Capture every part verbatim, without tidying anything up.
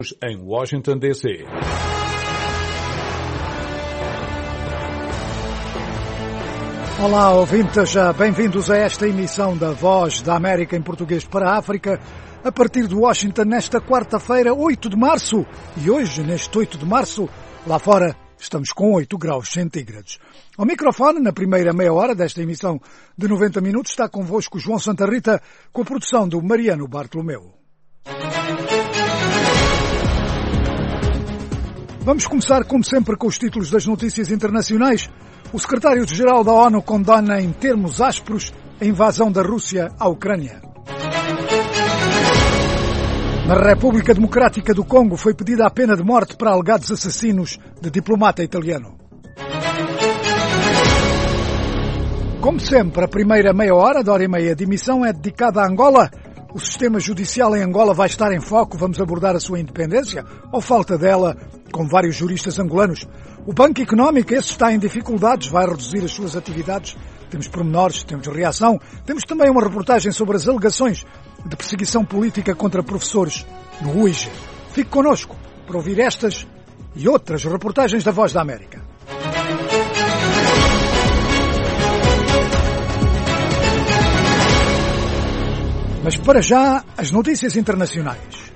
em Washington, D C Olá, ouvintes, bem-vindos a esta emissão da Voz da América em português para a África, a partir de Washington nesta quarta-feira, oito de março. E hoje, neste oito de março, lá fora, estamos com oito graus centígrados. Ao microfone, na primeira meia hora desta emissão de noventa minutos, está convosco João Santa Rita, com a produção do Mariano Bartolomeu. Vamos começar, como sempre, com os títulos das notícias internacionais. O secretário-geral da ONU condena em termos ásperos a invasão da Rússia à Ucrânia. Na República Democrática do Congo foi pedida a pena de morte para alegados assassinos de diplomata italiano. Como sempre, a primeira meia hora, da hora e meia de emissão, é dedicada a Angola. O sistema judicial em Angola vai estar em foco. Vamos abordar a sua independência, ou falta dela, com vários juristas angolanos. O Banco Económico, esse está em dificuldades, vai reduzir as suas atividades. Temos pormenores, temos reação. Temos também uma reportagem sobre as alegações de perseguição política contra professores no U I G. Fique connosco para ouvir estas e outras reportagens da Voz da América. Mas para já, as notícias internacionais.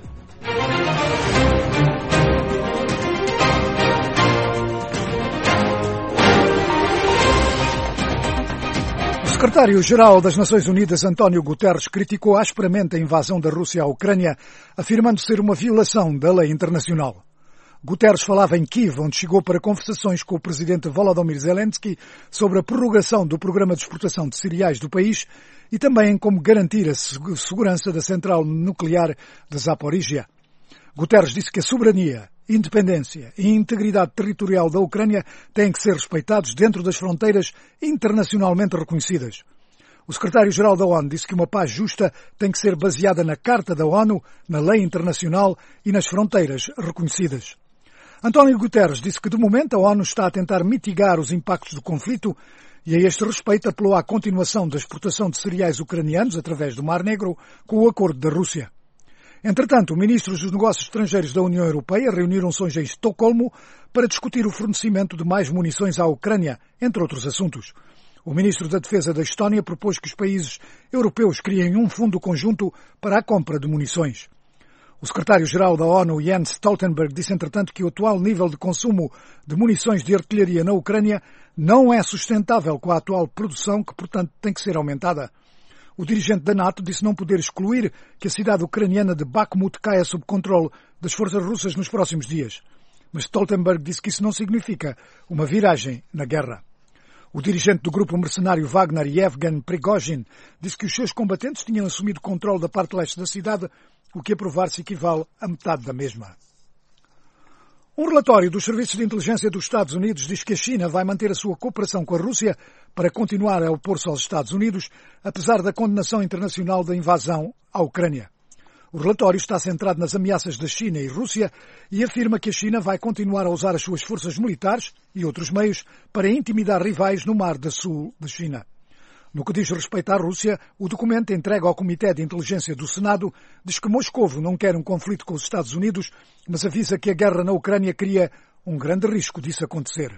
O secretário-geral das Nações Unidas, António Guterres, criticou asperamente a invasão da Rússia à Ucrânia, afirmando ser uma violação da lei internacional. Guterres falava em Kiev, onde chegou para conversações com o presidente Volodymyr Zelensky sobre a prorrogação do programa de exportação de cereais do país e também em como garantir a segurança da central nuclear de Zaporizhia. Guterres disse que a soberania, independência e integridade territorial da Ucrânia têm que ser respeitados dentro das fronteiras internacionalmente reconhecidas. O secretário-geral da ONU disse que uma paz justa tem que ser baseada na Carta da ONU, na lei internacional e nas fronteiras reconhecidas. António Guterres disse que, de momento, a ONU está a tentar mitigar os impactos do conflito e, a este respeito, apelou à continuação da exportação de cereais ucranianos através do Mar Negro com o acordo da Rússia. Entretanto, ministros dos negócios estrangeiros da União Europeia reuniram-se hoje em Estocolmo para discutir o fornecimento de mais munições à Ucrânia, entre outros assuntos. O ministro da Defesa da Estónia propôs que os países europeus criem um fundo conjunto para a compra de munições. O secretário-geral da ONU, Jens Stoltenberg, disse, entretanto, que o atual nível de consumo de munições de artilharia na Ucrânia não é sustentável com a atual produção, que, portanto, tem que ser aumentada. O dirigente da NATO disse não poder excluir que a cidade ucraniana de Bakhmut caia sob controle das forças russas nos próximos dias. Mas Stoltenberg disse que isso não significa uma viragem na guerra. O dirigente do grupo mercenário Wagner, Yevgeny Prigozhin, disse que os seus combatentes tinham assumido controle da parte leste da cidade, o que a provar-se equivale a metade da mesma. Um relatório dos serviços de inteligência dos Estados Unidos diz que a China vai manter a sua cooperação com a Rússia para continuar a opor-se aos Estados Unidos, apesar da condenação internacional da invasão à Ucrânia. O relatório está centrado nas ameaças da China e Rússia e afirma que a China vai continuar a usar as suas forças militares e outros meios para intimidar rivais no Mar do Sul da China. No que diz respeito à Rússia, o documento entregue ao Comitê de Inteligência do Senado diz que Moscovo não quer um conflito com os Estados Unidos, mas avisa que a guerra na Ucrânia cria um grande risco disso acontecer.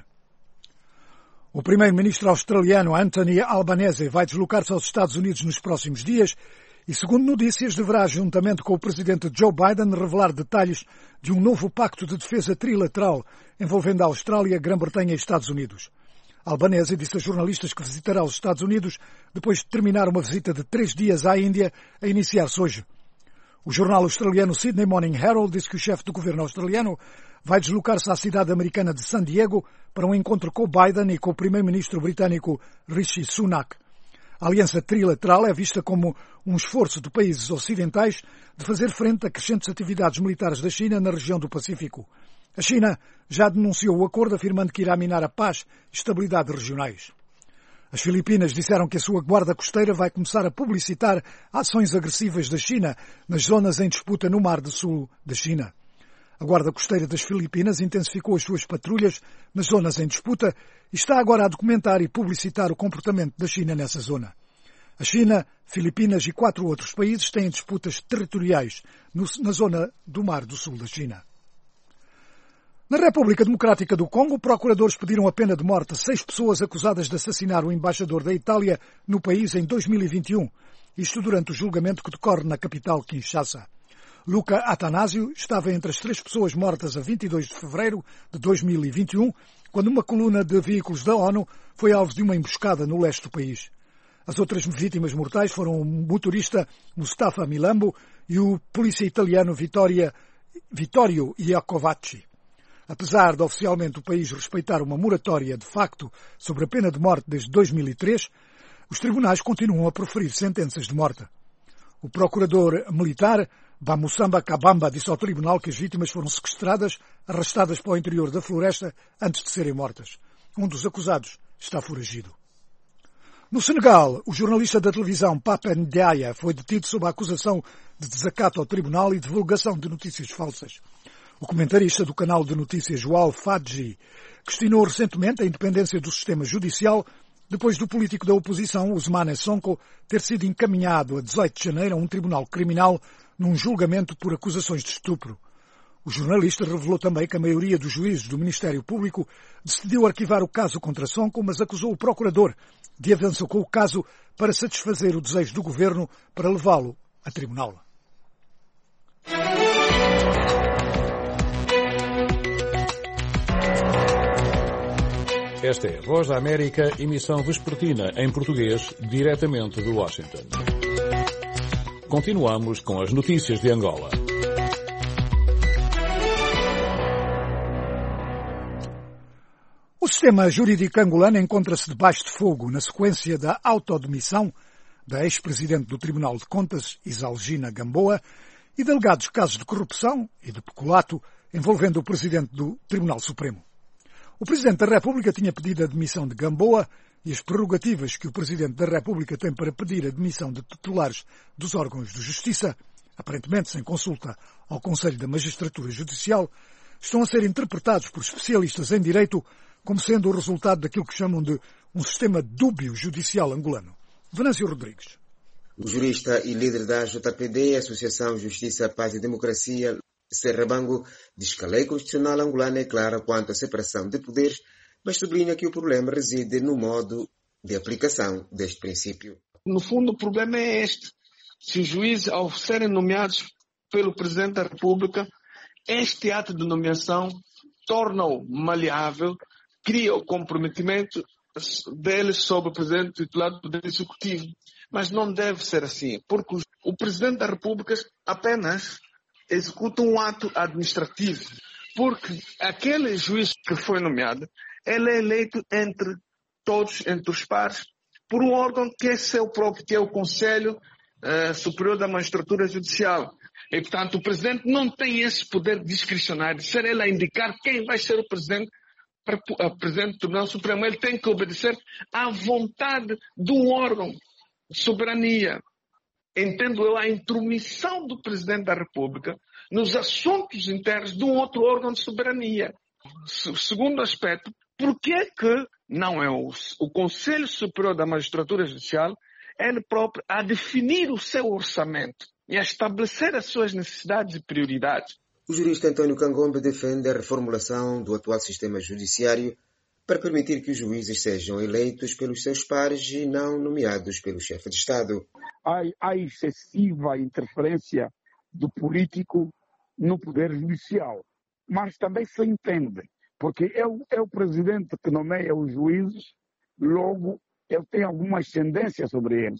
O primeiro-ministro australiano Anthony Albanese vai deslocar-se aos Estados Unidos nos próximos dias e, segundo notícias, deverá, juntamente com o presidente Joe Biden, revelar detalhes de um novo pacto de defesa trilateral envolvendo a Austrália, Grã-Bretanha e Estados Unidos. Albanese disse a jornalistas que visitará os Estados Unidos depois de terminar uma visita de três dias à Índia, a iniciar-se hoje. O jornal australiano Sydney Morning Herald disse que o chefe do governo australiano vai deslocar-se à cidade americana de San Diego para um encontro com Biden e com o primeiro-ministro britânico Rishi Sunak. A aliança trilateral é vista como um esforço de países ocidentais de fazer frente a crescentes atividades militares da China na região do Pacífico. A China já denunciou o acordo, afirmando que irá minar a paz e estabilidade regionais. As Filipinas disseram que a sua guarda costeira vai começar a publicitar ações agressivas da China nas zonas em disputa no Mar do Sul da China. A Guarda Costeira das Filipinas intensificou as suas patrulhas nas zonas em disputa e está agora a documentar e publicitar o comportamento da China nessa zona. A China, Filipinas e quatro outros países têm disputas territoriais no, na zona do Mar do Sul da China. Na República Democrática do Congo, procuradores pediram a pena de morte a seis pessoas acusadas de assassinar o embaixador da Itália no país em dois mil e vinte e um, isto durante o julgamento que decorre na capital Kinshasa. Luca Atanásio estava entre as três pessoas mortas a vinte e dois de fevereiro de dois mil e vinte e um, quando uma coluna de veículos da ONU foi alvo de uma emboscada no leste do país. As outras vítimas mortais foram o motorista Mustafa Milambo e o polícia italiano Vittoria, Vittorio Iacovacci. Apesar de oficialmente o país respeitar uma moratória de facto sobre a pena de morte desde dois mil e três, os tribunais continuam a proferir sentenças de morte. O procurador militar Bamusamba Kabamba disse ao tribunal que as vítimas foram sequestradas, arrastadas para o interior da floresta antes de serem mortas. Um dos acusados está foragido. No Senegal, o jornalista da televisão Pape Ndiaye foi detido sob a acusação de desacato ao tribunal e divulgação de notícias falsas. O comentarista do canal de notícias João Fadji questionou recentemente a independência do sistema judicial depois do político da oposição, Ousmane Sonko, ter sido encaminhado a dezoito de janeiro a um tribunal criminal num julgamento por acusações de estupro. O jornalista revelou também que a maioria dos juízes do Ministério Público decidiu arquivar o caso contra Sonko, mas acusou o procurador de avanço com o caso para satisfazer o desejo do governo para levá-lo a tribunal. Esta é a Voz da América, emissão vespertina em português, diretamente de Washington. Continuamos com as notícias de Angola. O sistema jurídico angolano encontra-se debaixo de fogo na sequência da autodemissão da ex-presidente do Tribunal de Contas, Isalgina Gamboa, e de alegados casos de corrupção e de peculato envolvendo o presidente do Tribunal Supremo. O Presidente da República tinha pedido a demissão de Gamboa e as prerrogativas que o Presidente da República tem para pedir a demissão de titulares dos órgãos de justiça, aparentemente sem consulta ao Conselho da Magistratura Judicial, estão a ser interpretados por especialistas em direito como sendo o resultado daquilo que chamam de um sistema dúbio judicial angolano. Venâncio Rodrigues. O jurista e líder da J P D, Associação Justiça, Paz e Democracia, Serrabango, diz que a lei constitucional angolana é clara quanto à separação de poderes, mas sublinha que o problema reside no modo de aplicação deste princípio. No fundo, o problema é este. Se os juízes, ao serem nomeados pelo Presidente da República, este ato de nomeação torna-o maleável, cria o comprometimento deles sobre o Presidente titular do Poder Executivo. Mas não deve ser assim, porque o Presidente da República apenas executa um ato administrativo, porque aquele juiz que foi nomeado, ele é eleito entre todos, entre os pares, por um órgão que é seu próprio, que é o Conselho eh, Superior da Magistratura Judicial. E, portanto, o Presidente não tem esse poder discricionário, ser ele a indicar quem vai ser o Presidente, a Presidente do Tribunal Supremo. Ele tem que obedecer à vontade de um órgão de soberania. Entendo eu a intromissão do Presidente da República nos assuntos internos de um outro órgão de soberania. Segundo aspecto, por que que não é o, o Conselho Superior da Magistratura Judicial, ele próprio, a definir o seu orçamento e a estabelecer as suas necessidades e prioridades? O jurista António Cangombe defende a reformulação do atual sistema judiciário para permitir que os juízes sejam eleitos pelos seus pares e não nomeados pelo chefe de Estado. Há, há excessiva interferência do político no poder judicial, mas também se entende, porque é o, é o presidente que nomeia os juízes, logo ele tem alguma ascendência sobre eles.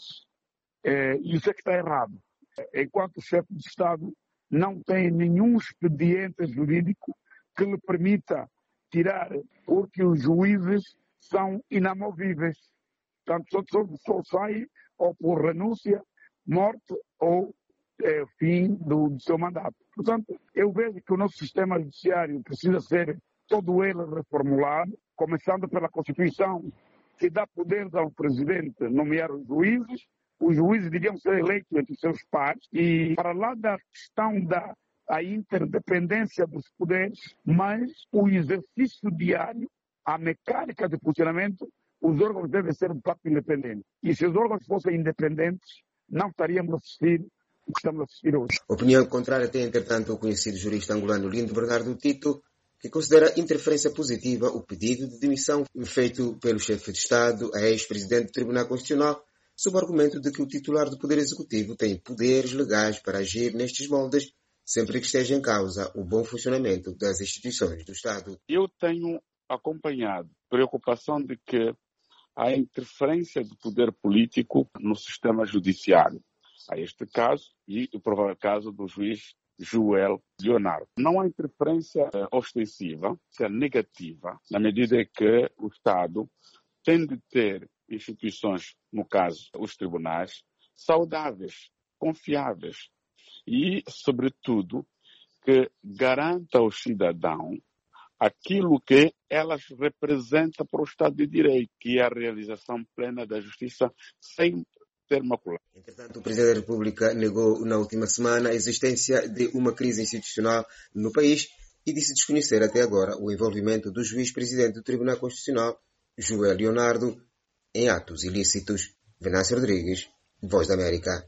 É, isso é que está errado. Enquanto o chefe de Estado não tem nenhum expediente jurídico que lhe permita tirar, porque os juízes são inamovíveis. Portanto, só, só, só sai ou por renúncia, morte ou é, fim do, do seu mandato. Portanto, eu vejo que o nosso sistema judiciário precisa ser todo ele reformulado, começando pela Constituição, que dá poderes ao presidente nomear os juízes. Os juízes deviam ser eleitos entre os seus pares e, para lá da questão da a interdependência dos poderes, mas o exercício diário, a mecânica de funcionamento os órgãos devem ser de facto independentes. E se os órgãos fossem independentes, não estaríamos a assistir o que estamos a assistir hoje. Opinião contrária tem, entretanto, o conhecido jurista angolano Lindo Bernardo Tito, que considera interferência positiva o pedido de demissão feito pelo chefe de Estado a ex-presidente do Tribunal Constitucional, sob o argumento de que o titular do Poder Executivo tem poderes legais para agir nestes moldes, sempre que esteja em causa o bom funcionamento das instituições do Estado. Eu tenho acompanhado preocupação de que há interferência do poder político no sistema judiciário. Há este caso e o provável caso do juiz Joel Leonardo. Não há interferência eh, ostensiva, é negativa, na medida que o Estado tem de ter instituições, no caso os tribunais, saudáveis, confiáveis e, sobretudo, que garanta ao cidadão aquilo que elas representam para o Estado de Direito, que é a realização plena da justiça sem ter maculado. Entretanto, o Presidente da República negou na última semana a existência de uma crise institucional no país e disse desconhecer até agora o envolvimento do juiz-presidente do Tribunal Constitucional, Joel Leonardo, em atos ilícitos. Venâncio Rodrigues, Voz da América.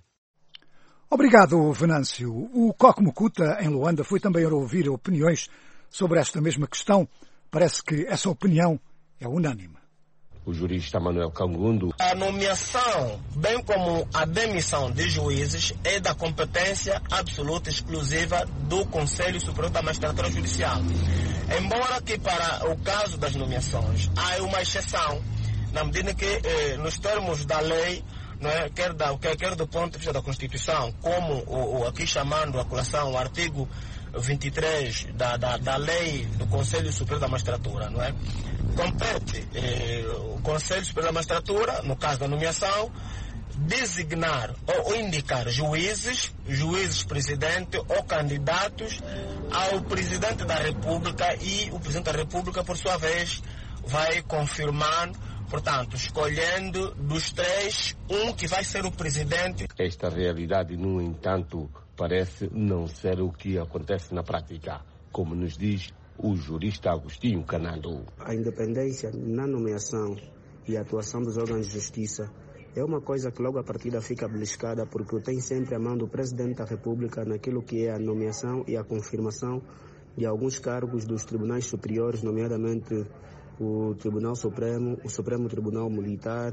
Obrigado, Venâncio. O Coque Mukuta, em Luanda, foi também ouvir opiniões sobre esta mesma questão. Parece que essa opinião é unânime. O jurista Manuel Cangundo. A nomeação, bem como a demissão de juízes, é da competência absoluta e exclusiva do Conselho Superior da Magistratura Judicial. Embora que para o caso das nomeações há uma exceção, na medida que, eh, nos termos da lei, não é, quer, da, quer, quer do ponto de vista da Constituição, como o, o, aqui chamando a colação o artigo vinte e três da, da, da lei do Conselho Superior da Magistratura, não é? Compete eh, o Conselho Superior da Magistratura, no caso da nomeação, designar ou, ou indicar juízes, juízes presidente ou candidatos ao Presidente da República, e o Presidente da República, por sua vez, vai confirmar, portanto, escolhendo dos três, um que vai ser o presidente. Esta realidade, no entanto, parece não ser o que acontece na prática, como nos diz o jurista Agostinho Canando. A independência na nomeação e atuação dos órgãos de justiça é uma coisa que logo a partida fica beliscada, porque tem sempre a mão do Presidente da República naquilo que é a nomeação e a confirmação de alguns cargos dos tribunais superiores, nomeadamente o Tribunal Supremo, o Supremo Tribunal Militar,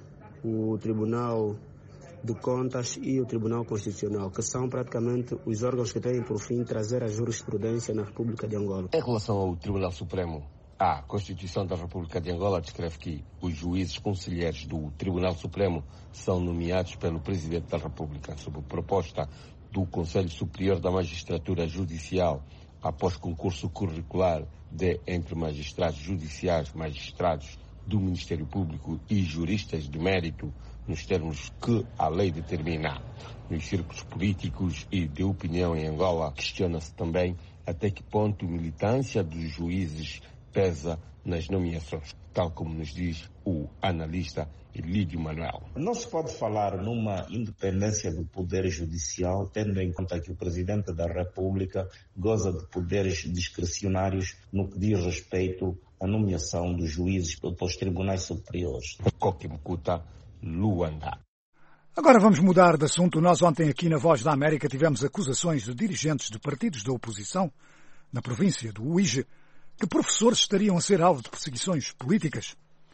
o Tribunal de Contas e o Tribunal Constitucional, que são praticamente os órgãos que têm por fim trazer a jurisprudência na República de Angola. Em relação ao Tribunal Supremo, a Constituição da República de Angola descreve que os juízes conselheiros do Tribunal Supremo são nomeados pelo Presidente da República, sob proposta do Conselho Superior da Magistratura Judicial, após concurso curricular de entre magistrados judiciais, magistrados do Ministério Público e juristas de mérito, nos termos que a lei determina. Nos círculos políticos e de opinião em Angola, questiona-se também até que ponto a militância dos juízes pesa nas nomeações, tal como nos diz o analista Elídio Manuel. Não se pode falar numa independência do Poder Judicial, tendo em conta que o Presidente da República goza de poderes discricionários no que diz respeito à nomeação dos juízes para os tribunais superiores. Coque Mukuta, Luanda. Agora vamos mudar de assunto. Nós ontem aqui na Voz da América tivemos acusações de dirigentes de partidos da oposição na província do Uíge que professores estariam a ser alvo de perseguições políticas.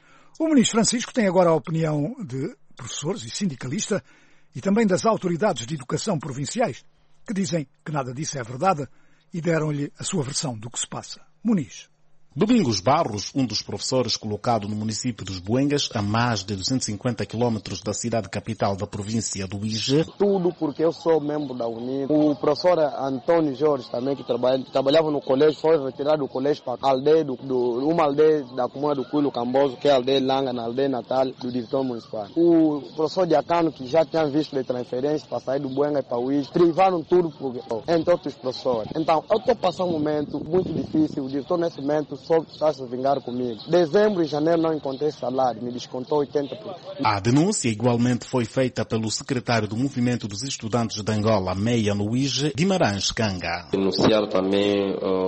O ministro Francisco tem agora a opinião de professores e sindicalista e também das autoridades de educação provinciais, que dizem que nada disso é verdade e deram-lhe a sua versão do que se passa. Muniz. Domingos Barros, um dos professores colocado no município dos Buengas, a mais de duzentos e cinquenta quilômetros da cidade capital da província do Uíge. Tudo porque eu sou membro da Unir. O professor Antônio Jorge também, que trabalha, trabalhava no colégio, foi retirado do colégio para a aldeia, do, do, uma aldeia da comuna do Cuilo Camboso, que é a aldeia Langa, na aldeia natal do diretor municipal. O professor Diacano, que já tinha visto de transferência para sair do Buenga para o Uíge, privaram tudo, porque, entre outros professores. Então, eu estou passando um momento muito difícil. O diretor, nesse momento, só está se vingar comigo. Dezembro e janeiro não encontrei salário, me descontou oitenta por cento. A denúncia igualmente foi feita pelo secretário do Movimento dos Estudantes de Angola, Meia no Uíge, Guimarães Canga. Denunciaram também uh,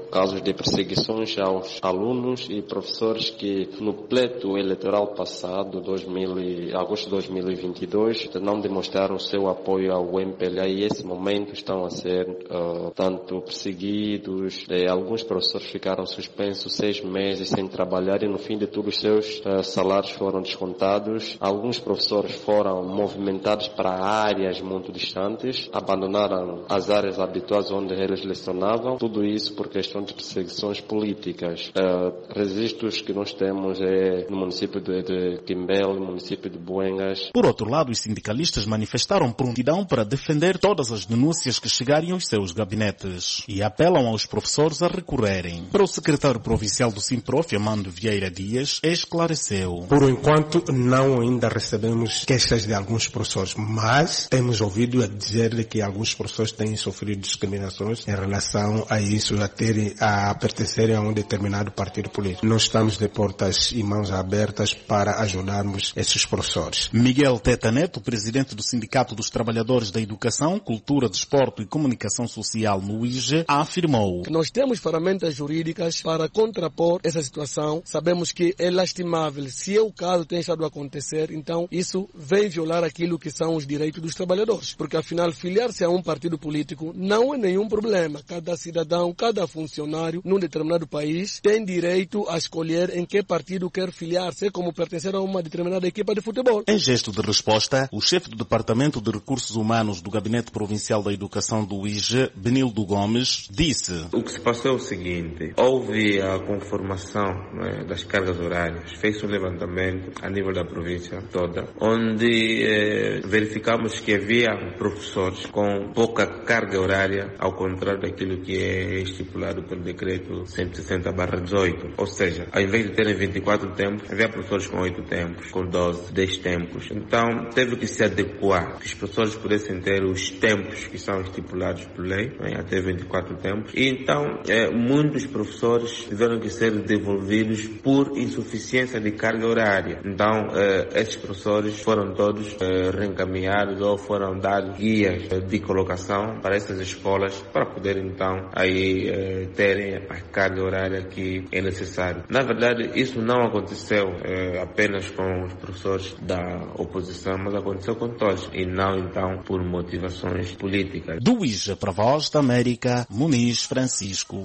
casos de perseguições aos alunos e professores que no pleito eleitoral passado, dois mil, agosto de dois mil e vinte e dois, não demonstraram seu apoio ao M P L A e nesse momento estão a ser uh, tanto perseguidos, e alguns professores ficaram suspensos seis meses sem trabalhar e no fim de tudo os seus uh, salários foram descontados. Alguns professores foram movimentados para áreas muito distantes, abandonaram as áreas habituais onde eles lecionavam, tudo isso por questão de perseguições políticas. Uh, registros que nós temos é no município de, de Quimbel, no município de Buengas. Por outro lado, os sindicalistas manifestaram prontidão para defender todas as denúncias que chegarem aos seus gabinetes e apelam aos professores a recorrerem. Para o secretário provincial do Simprof, Amando Vieira Dias, esclareceu. Por enquanto, não ainda recebemos queixas de alguns professores, mas temos ouvido a dizer que alguns professores têm sofrido discriminações em relação a isso, a terem, a pertencerem a um determinado partido político. Nós estamos de portas e mãos abertas para ajudarmos esses professores. Miguel Teta Neto, presidente do Sindicato dos Trabalhadores da Educação, Cultura, Desporto e Comunicação Social no I G E, afirmou. Nós temos ferramentas jurídicas para contrapor essa situação. Sabemos que é lastimável. Se é o caso tem estado a acontecer, então isso vem violar aquilo que são os direitos dos trabalhadores. Porque afinal, filiar-se a um partido político não é nenhum problema. Cada cidadão, cada funcionário num determinado país tem direito a escolher em que partido quer filiar-se, é como pertencer a uma determinada equipa de futebol. Em gesto de resposta, o chefe do Departamento de Recursos Humanos do Gabinete Provincial da Educação do I G E, Benildo Gomes, disse: o que se passou é o seguinte, houve a conformação, né, das cargas horárias, fez um levantamento a nível da província toda, onde eh, verificamos que havia professores com pouca carga horária, ao contrário daquilo que é estipulado pelo decreto cento e sessenta barra dezoito. Ou seja, ao invés de terem vinte e quatro tempos, havia professores com oito tempos, com doze, dez tempos. Então, teve que se adequar, que os professores pudessem ter os tempos que são estipulados por lei, né, até vinte e quatro tempos. E então, eh, muitos professores tiveram que ser devolvidos por insuficiência de carga horária. Então, eh, esses professores foram todos eh, reencaminhados ou foram dados guias eh, de colocação para essas escolas para poder então aí eh, terem a carga horária que é necessária. Na verdade, isso não aconteceu eh, apenas com os professores da oposição, mas aconteceu com todos e não então por motivações políticas. Do I G E para a Voz da América, Muniz Francisco.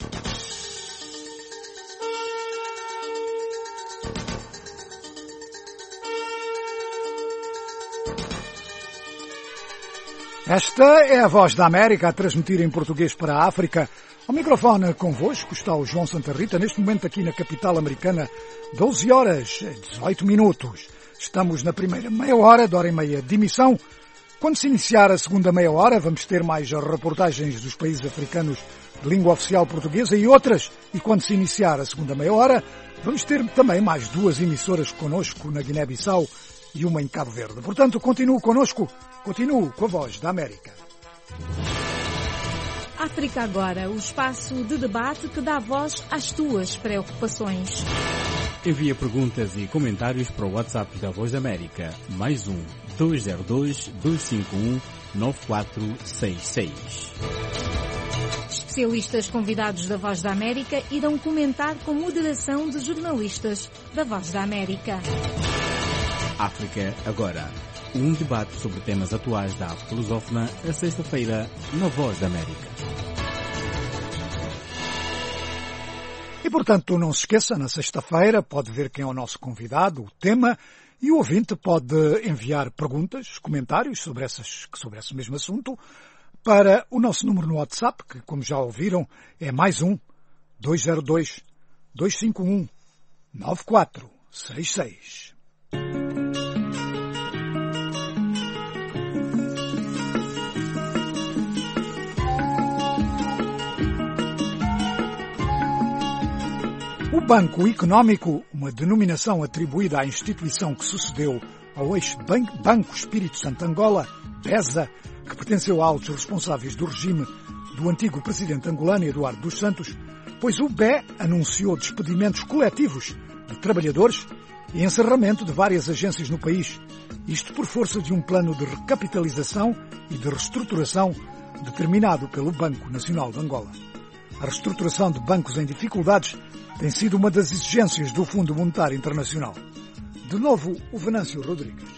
Esta é a Voz da América a transmitir em português para a África. Ao microfone convosco está o João Santa Rita, neste momento aqui na capital americana, doze horas e dezoito minutos. Estamos na primeira meia hora, de hora e meia de emissão. Quando se iniciar a segunda meia hora, vamos ter mais reportagens dos países africanos de língua oficial portuguesa e outras. E quando se iniciar a segunda meia hora, vamos ter também mais duas emissoras connosco na Guiné-Bissau e uma em Cabo Verde. Portanto, continue connosco, continue com a Voz da América. África Agora, o espaço de debate que dá voz às tuas preocupações. Envia perguntas e comentários para o WhatsApp da Voz da América, mais um, dois zero dois, dois cinco um, nove quatro seis seis. Especialistas convidados da Voz da América irão comentar com moderação de jornalistas da Voz da América. África Agora, um debate sobre temas atuais da África lusófona, a sexta-feira, na Voz da América. E, portanto, não se esqueça, na sexta-feira pode ver quem é o nosso convidado, o tema, e o ouvinte pode enviar perguntas, comentários sobre, essas, sobre esse mesmo assunto para o nosso número no WhatsApp, que, como já ouviram, é mais um, dois zero dois, dois cinco um, nove quatro seis seis. O Banco Económico, uma denominação atribuída à instituição que sucedeu ao ex-Banco Espírito Santo Angola, BESA, que pertenceu a altos responsáveis do regime do antigo presidente angolano Eduardo dos Santos, pois o B E anunciou despedimentos coletivos de trabalhadores e encerramento de várias agências no país, isto por força de um plano de recapitalização e de reestruturação determinado pelo Banco Nacional de Angola. A reestruturação de bancos em dificuldades tem sido uma das exigências do Fundo Monetário Internacional. De novo, o Venâncio Rodrigues.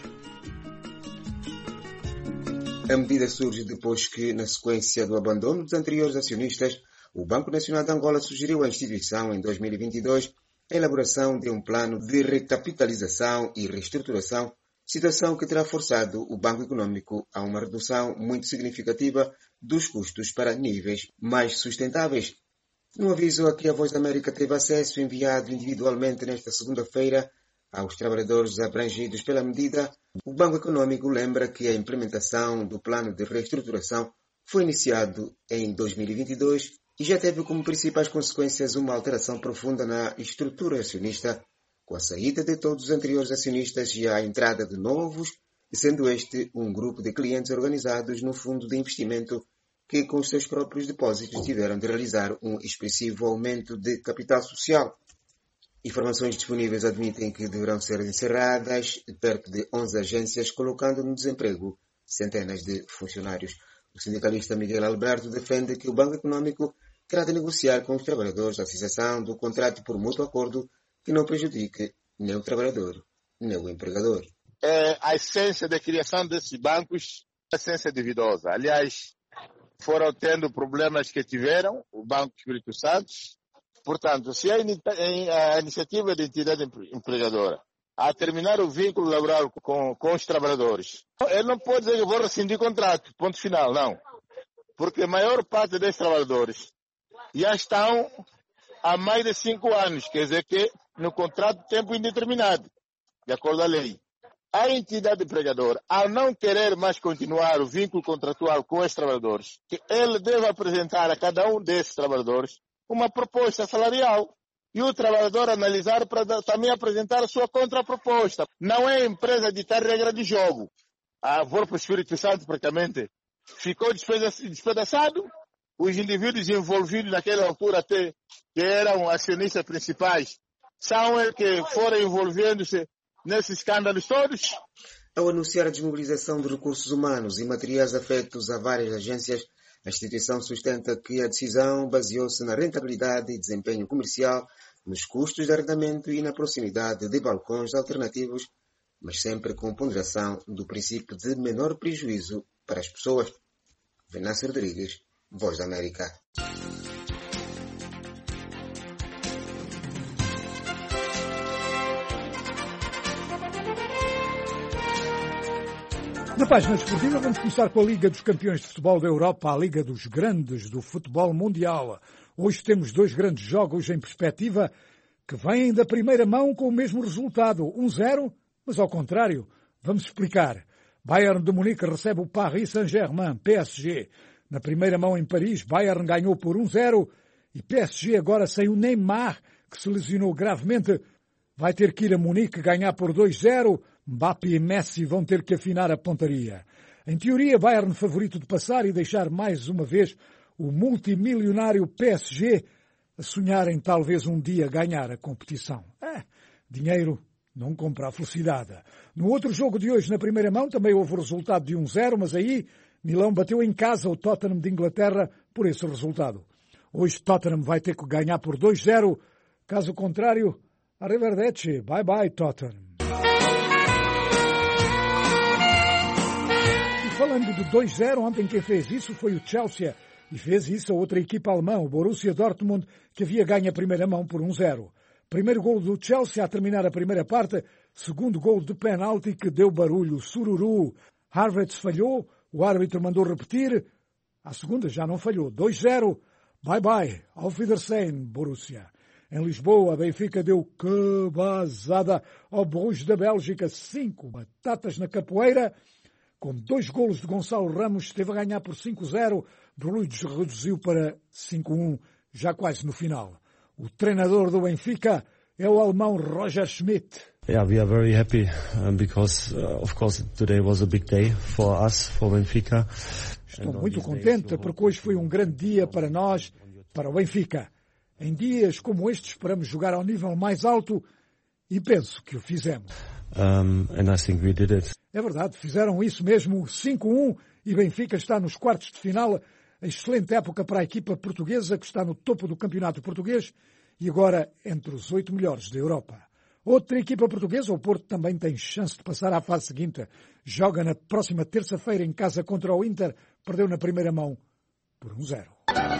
A medida surge depois que, na sequência do abandono dos anteriores acionistas, o Banco Nacional de Angola sugeriu à instituição, em dois mil e vinte e dois, a elaboração de um plano de recapitalização e reestruturação, situação que terá forçado o Banco Econômico a uma redução muito significativa dos custos para níveis mais sustentáveis. No aviso a que a Voz da América teve acesso enviado individualmente nesta segunda-feira aos trabalhadores abrangidos pela medida, o Banco Econômico lembra que a implementação do plano de reestruturação foi iniciado em dois mil e vinte e dois e já teve como principais consequências uma alteração profunda na estrutura acionista, com a saída de todos os anteriores acionistas e a entrada de novos, sendo este um grupo de clientes organizados no fundo de investimento que, com os seus próprios depósitos, tiveram de realizar um expressivo aumento de capital social. Informações disponíveis admitem que deverão ser encerradas perto de onze agências, colocando no desemprego centenas de funcionários. O sindicalista Miguel Alberto defende que o Banco Econômico terá de negociar com os trabalhadores a cessação do contrato por mútuo acordo que não prejudique nem o trabalhador, nem o empregador. É, a essência da criação desses bancos é a essência duvidosa. Aliás, foram tendo problemas que tiveram, o Banco Espírito Santo. Portanto, se a, in a iniciativa da entidade empregadora a terminar o vínculo laboral com, com os trabalhadores, ele não pode dizer que vou rescindir o contrato, ponto final, não. Porque a maior parte desses trabalhadores já estão há mais de cinco anos, quer dizer que no contrato de tempo indeterminado, de acordo à lei. A entidade empregadora, ao não querer mais continuar o vínculo contratual com os trabalhadores, que ele deve apresentar a cada um desses trabalhadores uma proposta salarial e o trabalhador analisar para também apresentar a sua contraproposta. Não é empresa de ter regra de jogo. A Volpo Espírito Santo praticamente ficou despedaçado. Os indivíduos envolvidos naquela altura até que eram acionistas principais são eles que foram envolvendo-se nesses escândalos todos. Ao anunciar a desmobilização de recursos humanos e materiais afetos a várias agências, a instituição sustenta que a decisão baseou-se na rentabilidade e desempenho comercial, nos custos de arrendamento e na proximidade de balcões alternativos, mas sempre com ponderação do princípio de menor prejuízo para as pessoas. Venâncio Rodrigues, Voz da América. Na página desportiva vamos começar com a Liga dos Campeões de Futebol da Europa, a Liga dos Grandes do Futebol Mundial. Hoje temos dois grandes jogos em perspectiva que vêm da primeira mão com o mesmo resultado, um zero, mas ao contrário. Vamos explicar. Bayern de Munique recebe o Paris Saint-Germain, P S G. Na primeira mão em Paris, Bayern ganhou por um zero e P S G agora sem o Neymar, que se lesionou gravemente, vai ter que ir a Munique ganhar por dois zero. Mbappé e Messi vão ter que afinar a pontaria. Em teoria, Bayern favorito de passar e deixar mais uma vez o multimilionário P S G a sonhar em talvez um dia ganhar a competição. É, dinheiro não compra a felicidade. No outro jogo de hoje, na primeira mão, também houve o resultado de um zero, mas aí Milão bateu em casa o Tottenham de Inglaterra por esse resultado. Hoje Tottenham vai ter que ganhar por dois zero. Caso contrário, arrivederci. Bye bye, Tottenham. Falando de dois zero, ontem quem fez isso foi o Chelsea e fez isso a outra equipa alemã, o Borussia Dortmund, que havia ganho a primeira mão por um zero. Primeiro gol do Chelsea a terminar a primeira parte, segundo gol de penalti que deu barulho, sururu. Havertz falhou, o árbitro mandou repetir, a segunda já não falhou, dois zero. Bye bye, auf Wiedersehen, Borussia. Em Lisboa, a Benfica deu cabazada ao Bruges da Bélgica, cinco batatas na capoeira. Com dois golos de Gonçalo Ramos, esteve a ganhar por cinco zero. Bruges reduziu para cinco um, já quase no final. O treinador do Benfica é o alemão Roger Schmidt. Yeah, we are very happy um, because, uh, of course, today was a big day for us, for Benfica. Estou muito contente porque hoje foi um grande dia para nós, para o Benfica. Em dias como este esperamos jogar ao nível mais alto e penso que o fizemos. Um, and I think we did it. É verdade, fizeram isso mesmo, cinco um, e Benfica está nos quartos de final Excelente época para a equipa portuguesa, que está no topo do campeonato português e agora entre os oito melhores da Europa. Outra equipa portuguesa, o Porto, também tem chance de passar à fase seguinte. Joga na próxima terça-feira em casa contra o Inter. Perdeu na primeira mão por um zero.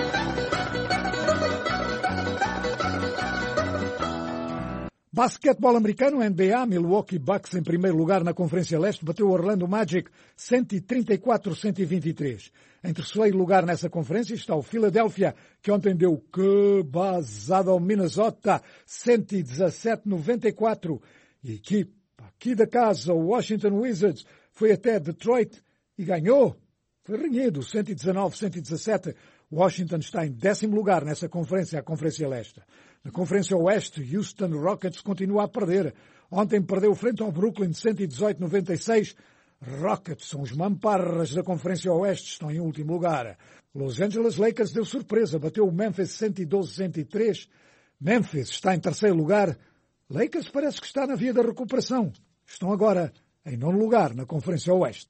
Basquetebol americano, N B A, Milwaukee Bucks em primeiro lugar na Conferência Leste, bateu o Orlando Magic cento e trinta e quatro a cento e vinte e três. Em terceiro lugar nessa conferência está o Philadelphia, que ontem deu que basada ao Minnesota, cento e dezassete a noventa e quatro. E a equipa aqui da casa, o Washington Wizards, foi até Detroit e ganhou. Foi renhido, cento e dezanove a cento e dezassete. Washington está em décimo lugar nessa conferência, a Conferência Leste. Na Conferência Oeste, Houston Rockets continua a perder. Ontem perdeu frente ao Brooklyn cento e dezoito a noventa e seis. Rockets são os mamparras da Conferência Oeste, estão em último lugar. Los Angeles Lakers deu surpresa, bateu o Memphis cento e doze a cento e três. Memphis está em terceiro lugar. Lakers parece que está na via da recuperação. Estão agora em nono lugar na Conferência Oeste.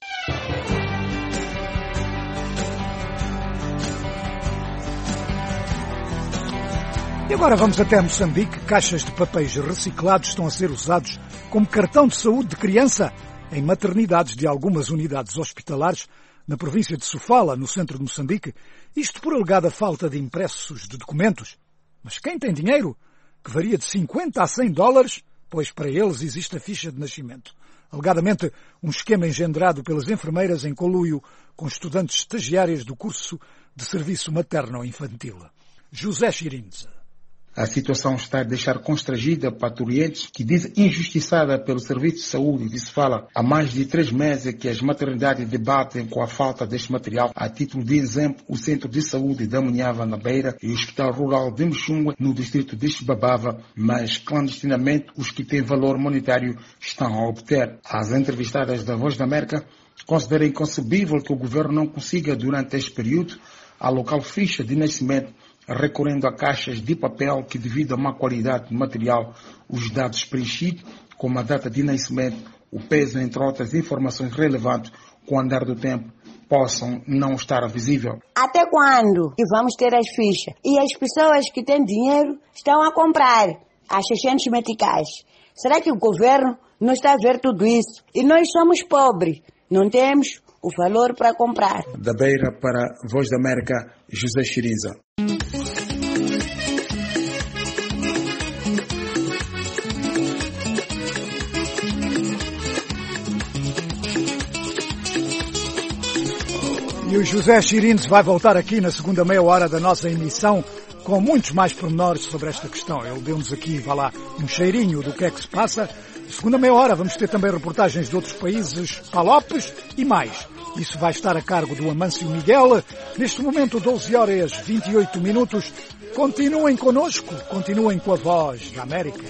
E agora vamos até Moçambique. Caixas de papéis reciclados estão a ser usados como cartão de saúde de criança em maternidades de algumas unidades hospitalares na província de Sofala, no centro de Moçambique. Isto por alegada falta de impressos de documentos. Mas quem tem dinheiro, que varia de cinquenta a cem dólares, pois para eles existe a ficha de nascimento. Alegadamente, um esquema engendrado pelas enfermeiras em conluio com estudantes estagiárias do curso de serviço materno-infantil. José Chirinza. A situação está a deixar constrangida patrulhantes que dizem injustiçada pelo Serviço de Saúde de Sofala. Há mais de três meses que as maternidades debatem com a falta deste material. A título de exemplo, o Centro de Saúde da Munhava, na Beira, e o Hospital Rural de Muxunga, no distrito de Xibabava, mas clandestinamente os que têm valor monetário estão a obter. As entrevistadas da Voz da América consideram inconcebível que o governo não consiga, durante este período, alocar ficha de nascimento, recorrendo a caixas de papel que, devido à má qualidade do material, os dados preenchidos, como a data de nascimento, o peso, entre outras informações relevantes, com o andar do tempo, possam não estar visível. Até quando que vamos ter as fichas? E as pessoas que têm dinheiro estão a comprar as seiscentos meticais. Será que o governo não está a ver tudo isso? E nós somos pobres, não temos o valor para comprar. Da Beira para Voz da América, José Chirinza. E o José Chirinza vai voltar aqui na segunda meia hora da nossa emissão com muitos mais pormenores sobre esta questão. Ele deu-nos aqui, vá lá, um cheirinho do que é que se passa. Na segunda meia hora vamos ter também reportagens de outros países, palopes e mais. Isso vai estar a cargo do Amâncio Miguel. Neste momento, doze horas e vinte e oito minutos. Continuem connosco, continuem com a Voz da América.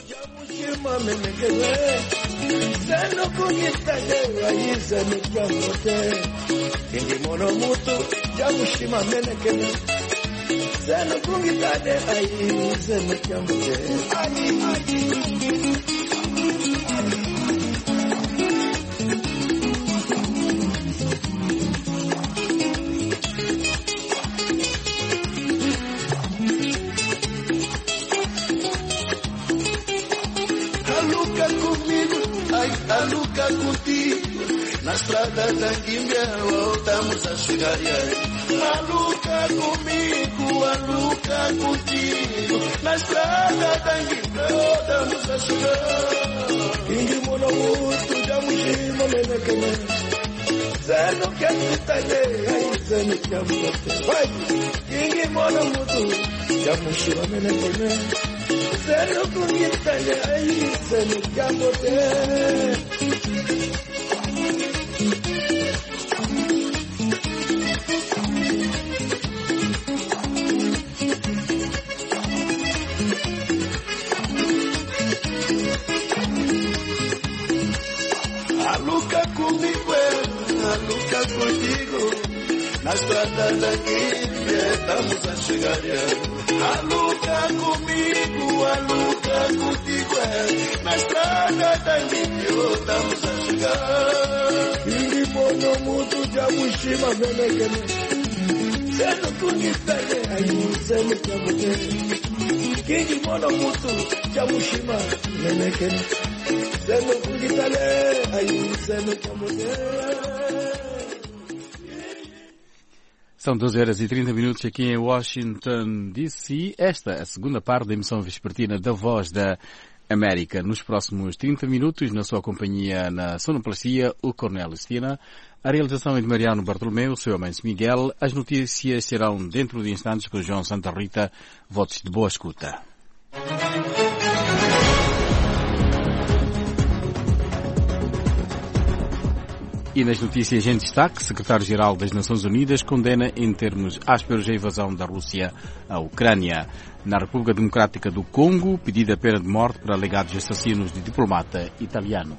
Aluca contigo, na estrada da Guimbia voltamos a chegar. Aluca comigo, aluca contigo, na estrada da Guimbia voltamos a chegar. Ingi mono muito, já mujima menekene, zeno que tu tá aí, zeno que amuate. Vai, ingi mono muito, já mujima menekene. Zero kunitanya ai zero kamote. Aluca comigo, aluca contigo, na estrada daqui estamos a chegar. Aluca comigo, aluca contigo, na estrada da Guimbio estamos a chegar. Ingi mono mutu jamushima menekene, Sendo kunipele ayu senu kamote Kini mono mutu Jamushima Nenekene Senu kunipele ayu senu kamote. São doze horas e trinta minutos aqui em Washington, D C. Esta é a segunda parte da emissão vespertina da Voz da América. Nos próximos trinta minutos, na sua companhia na sonoplastia, o Cornélio Stina. A realização é de Mariano Bartolomeu, o seu Amancio Miguel. As notícias serão dentro de instantes com João Santa Rita. Votos de boa escuta. E nas notícias em destaque, secretário-geral das Nações Unidas condena em termos ásperos a invasão da Rússia à Ucrânia. Na República Democrática do Congo, pedida pena de morte para alegados assassinos de diplomata italiano.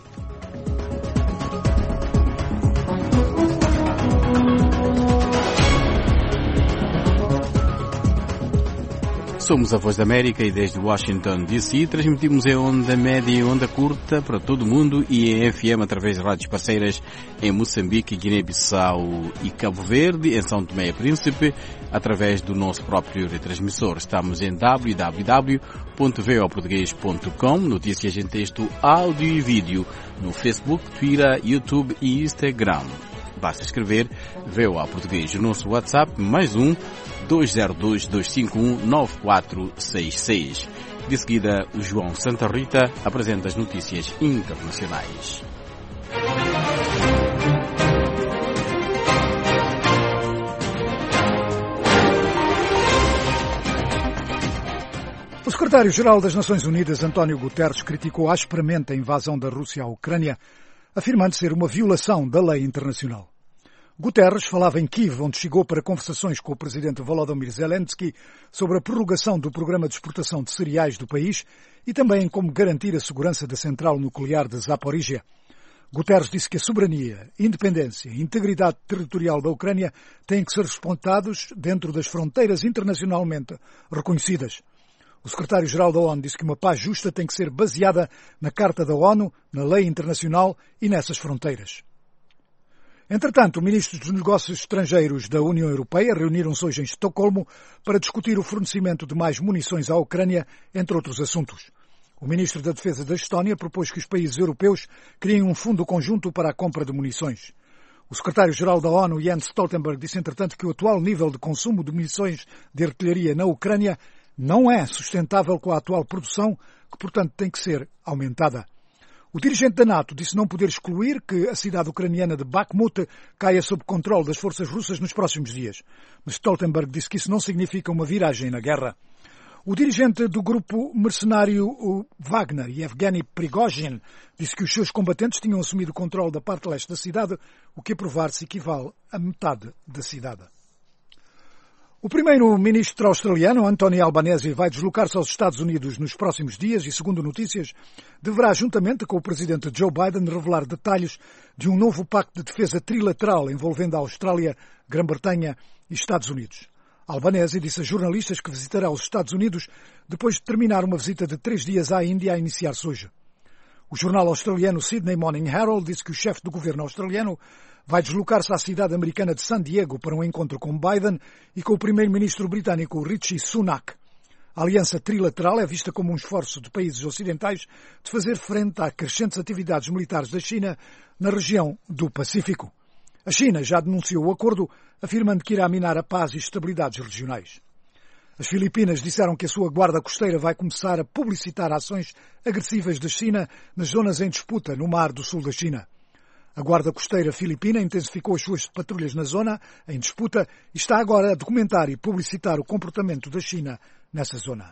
Somos a Voz da América e desde Washington, D C, transmitimos em onda média e onda curta para todo o mundo e em F M através de rádios parceiras em Moçambique, Guiné-Bissau e Cabo Verde, em São Tomé e Príncipe, através do nosso próprio retransmissor. Estamos em w w w ponto v o português ponto com, notícias em texto, áudio e vídeo no Facebook, Twitter, YouTube e Instagram. Basta escrever V O A Português. O nosso WhatsApp, mais um, dois zero dois, dois cinco um, nove quatro seis seis. De seguida, o João Santa Rita apresenta as notícias internacionais. O secretário-geral das Nações Unidas, António Guterres, criticou asperamente a invasão da Rússia à Ucrânia, afirmando ser uma violação da lei internacional. Guterres falava em Kiev, onde chegou para conversações com o presidente Volodymyr Zelensky sobre a prorrogação do programa de exportação de cereais do país e também em como garantir a segurança da central nuclear de Zaporizhia. Guterres disse que a soberania, independência e integridade territorial da Ucrânia têm que ser respeitados dentro das fronteiras internacionalmente reconhecidas. O secretário-geral da ONU disse que uma paz justa tem que ser baseada na Carta da ONU, na lei internacional e nessas fronteiras. Entretanto, ministros dos Negócios Estrangeiros da União Europeia reuniram-se hoje em Estocolmo para discutir o fornecimento de mais munições à Ucrânia, entre outros assuntos. O ministro da Defesa da Estónia propôs que os países europeus criem um fundo conjunto para a compra de munições. O secretário-geral da ONU, Jens Stoltenberg, disse, entretanto, que o atual nível de consumo de munições de artilharia na Ucrânia não é sustentável com a atual produção, que, portanto, tem que ser aumentada. O dirigente da NATO disse não poder excluir que a cidade ucraniana de Bakhmut caia sob controle das forças russas nos próximos dias. Mas Stoltenberg disse que isso não significa uma viragem na guerra. O dirigente do grupo mercenário Wagner, Yevgeny Prigozhin, disse que os seus combatentes tinham assumido o controle da parte leste da cidade, o que a provar-se equivale a metade da cidade. O primeiro-ministro australiano, Anthony Albanese, vai deslocar-se aos Estados Unidos nos próximos dias e, segundo notícias, deverá, juntamente com o presidente Joe Biden, revelar detalhes de um novo pacto de defesa trilateral envolvendo a Austrália, Grã-Bretanha e Estados Unidos. Albanese disse a jornalistas que visitará os Estados Unidos depois de terminar uma visita de três dias à Índia a iniciar-se hoje. O jornal australiano Sydney Morning Herald disse que o chefe do governo australiano vai deslocar-se à cidade americana de San Diego para um encontro com Biden e com o primeiro-ministro britânico Rishi Sunak. A aliança trilateral é vista como um esforço de países ocidentais de fazer frente a crescentes atividades militares da China na região do Pacífico. A China já denunciou o acordo, afirmando que irá minar a paz e estabilidades regionais. As Filipinas disseram que a sua guarda costeira vai começar a publicitar ações agressivas da China nas zonas em disputa no mar do sul da China. A Guarda Costeira Filipina intensificou as suas patrulhas na zona, em disputa, e está agora a documentar e publicitar o comportamento da China nessa zona.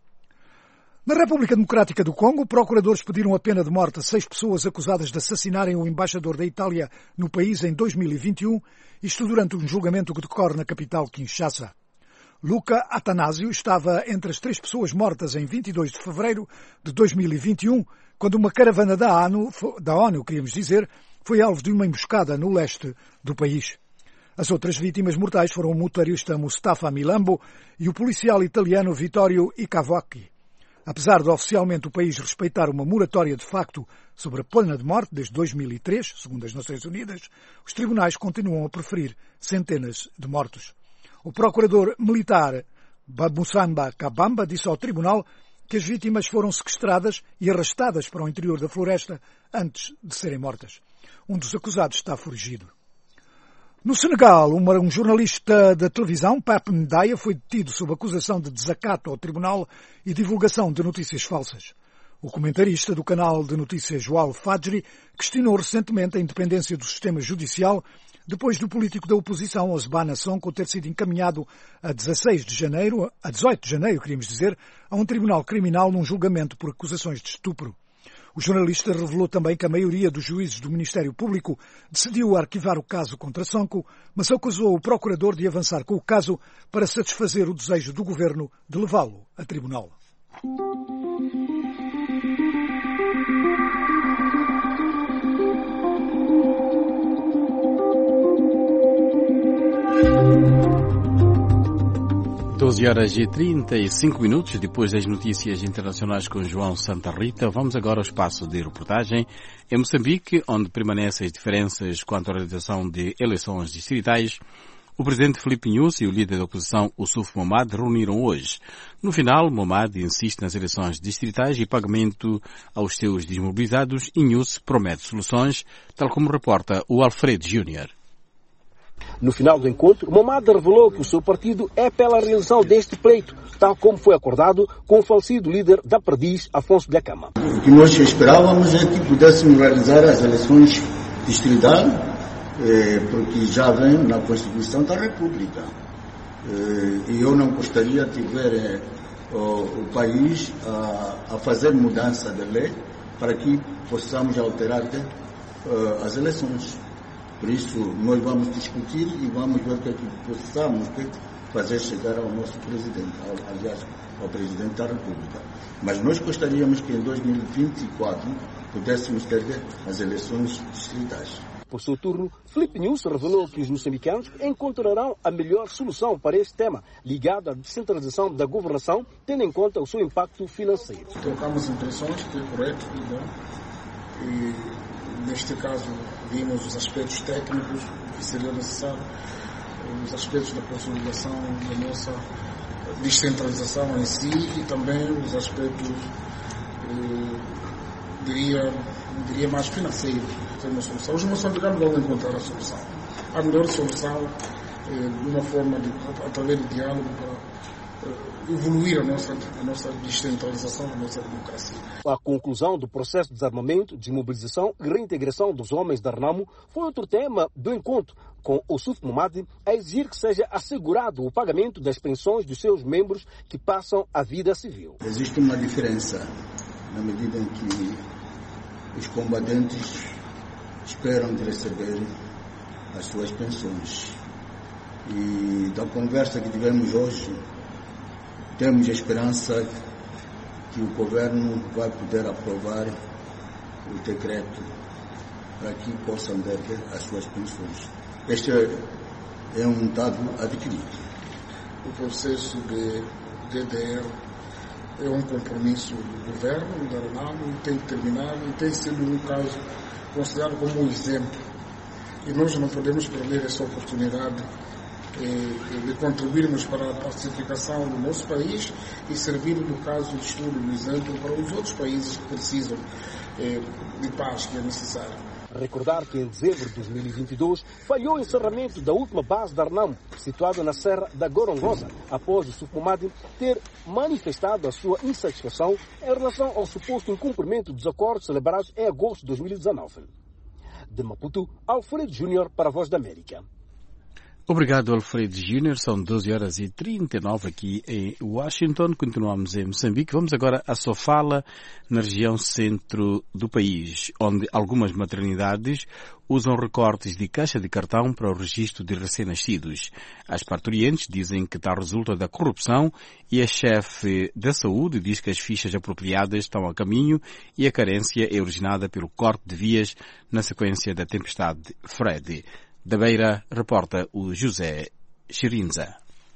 Na República Democrática do Congo, procuradores pediram a pena de morte a seis pessoas acusadas de assassinarem o embaixador da Itália no país em dois mil e vinte e um, isto durante um julgamento que decorre na capital Kinshasa. Luca Atanásio estava entre as três pessoas mortas em vinte e dois de fevereiro de dois mil e vinte e um, quando uma caravana da ONU, da ONU, queríamos dizer, foi alvo de uma emboscada no leste do país. As outras vítimas mortais foram o motorista Mustafa Milambo e o policial italiano Vittorio Icavocchi. Apesar de oficialmente o país respeitar uma moratória de facto sobre a pena de morte desde dois mil e três, segundo as Nações Unidas, os tribunais continuam a preferir centenas de mortos. O procurador militar Bamusamba Kabamba disse ao tribunal que as vítimas foram sequestradas e arrastadas para o interior da floresta antes de serem mortas. Um dos acusados está foragido. No Senegal, um jornalista da televisão, Pape Ndaya, foi detido sob acusação de desacato ao tribunal e divulgação de notícias falsas. O comentarista do canal de notícias Joal Fadjri questionou recentemente a independência do sistema judicial depois do político da oposição, Osbana Sonko, ter sido encaminhado a dezasseis de janeiro, a dezoito de janeiro, queríamos dizer, a um tribunal criminal num julgamento por acusações de estupro. O jornalista revelou também que a maioria dos juízes do Ministério Público decidiu arquivar o caso contra Sonko, mas acusou o procurador de avançar com o caso para satisfazer o desejo do governo de levá-lo a tribunal. doze horas e trinta e cinco minutos, depois das notícias internacionais com João Santa Rita, vamos agora ao espaço de reportagem em Moçambique, onde permanecem as diferenças quanto à realização de eleições distritais. O presidente Filipe Nyusi e o líder da oposição, Oussouf Momad, reuniram hoje. No final, Momad insiste nas eleições distritais e pagamento aos seus desmobilizados e Nyusi promete soluções, tal como reporta o Alfredo Júnior. No final do encontro, Momad revelou que o seu partido é pela realização deste pleito, tal como foi acordado com o falecido líder da Perdiz, Afonso Dhlakama. O que nós esperávamos é que pudéssemos realizar as eleições distritais, eh, porque já vem na Constituição da República. Eh, e eu não gostaria de ver eh, o, o país a, a fazer mudança de lei para que possamos alterar eh, as eleições. Por isso, nós vamos discutir e vamos ver o que é que possamos fazer chegar ao nosso presidente, ao, aliás, ao presidente da República. Mas nós gostaríamos que em dois mil e vinte e quatro pudéssemos ter as eleições distritais. Por seu turno, Filipe Nyusi revelou que os moçambicanos encontrarão a melhor solução para este tema, ligado à descentralização da governação, tendo em conta o seu impacto financeiro. Trocamos impressões, que é correto e bom. E, neste caso, vimos os aspectos técnicos que seria necessário, os aspectos da consolidação da nossa descentralização em si e também os aspectos, eh, diria, diria mais financeiros. Ter uma solução. Os moçambicanos vão encontrar a solução. A melhor solução, eh, de uma forma, de, através de diálogo, para eh, evoluir a nossa, a nossa descentralização, a nossa democracia. A conclusão do processo de desarmamento, desmobilização e reintegração dos homens da Renamo foi outro tema do encontro, com Oussouf Momad a exigir que seja assegurado o pagamento das pensões dos seus membros que passam a vida civil. Existe uma diferença na medida em que os combatentes esperam de receber as suas pensões. E da conversa que tivemos hoje, temos a esperança que o governo vai poder aprovar o decreto para que possam ter as suas pensões. Este é um dado adquirido. O processo de D D R é um compromisso do governo, da Renamo, e tem terminado e tem sido um caso considerado como um exemplo. E nós não podemos perder essa oportunidade de contribuirmos para a pacificação do nosso país e servir do caso de estudo, de exemplo, para os outros países que precisam de paz que é necessário. Recordar que em dezembro de dois mil e vinte e dois falhou o encerramento da última base da Renamo, situada na Serra da Gorongosa, após o Oussouf Momad ter manifestado a sua insatisfação em relação ao suposto incumprimento dos acordos celebrados em agosto de dois mil e dezenove. De Maputo, Alfredo Júnior para a Voz da América. Obrigado, Alfredo Júnior. São doze horas e trinta e nove aqui em Washington. Continuamos em Moçambique. Vamos agora a Sofala, na região centro do país, onde algumas maternidades usam recortes de caixa de cartão para o registro de recém-nascidos. As parturientes dizem que tal resulta da corrupção e a chefe da saúde diz que as fichas apropriadas estão a caminho e a carência é originada pelo corte de vias na sequência da tempestade Fred. Da Beira, reporta o José Xirinza.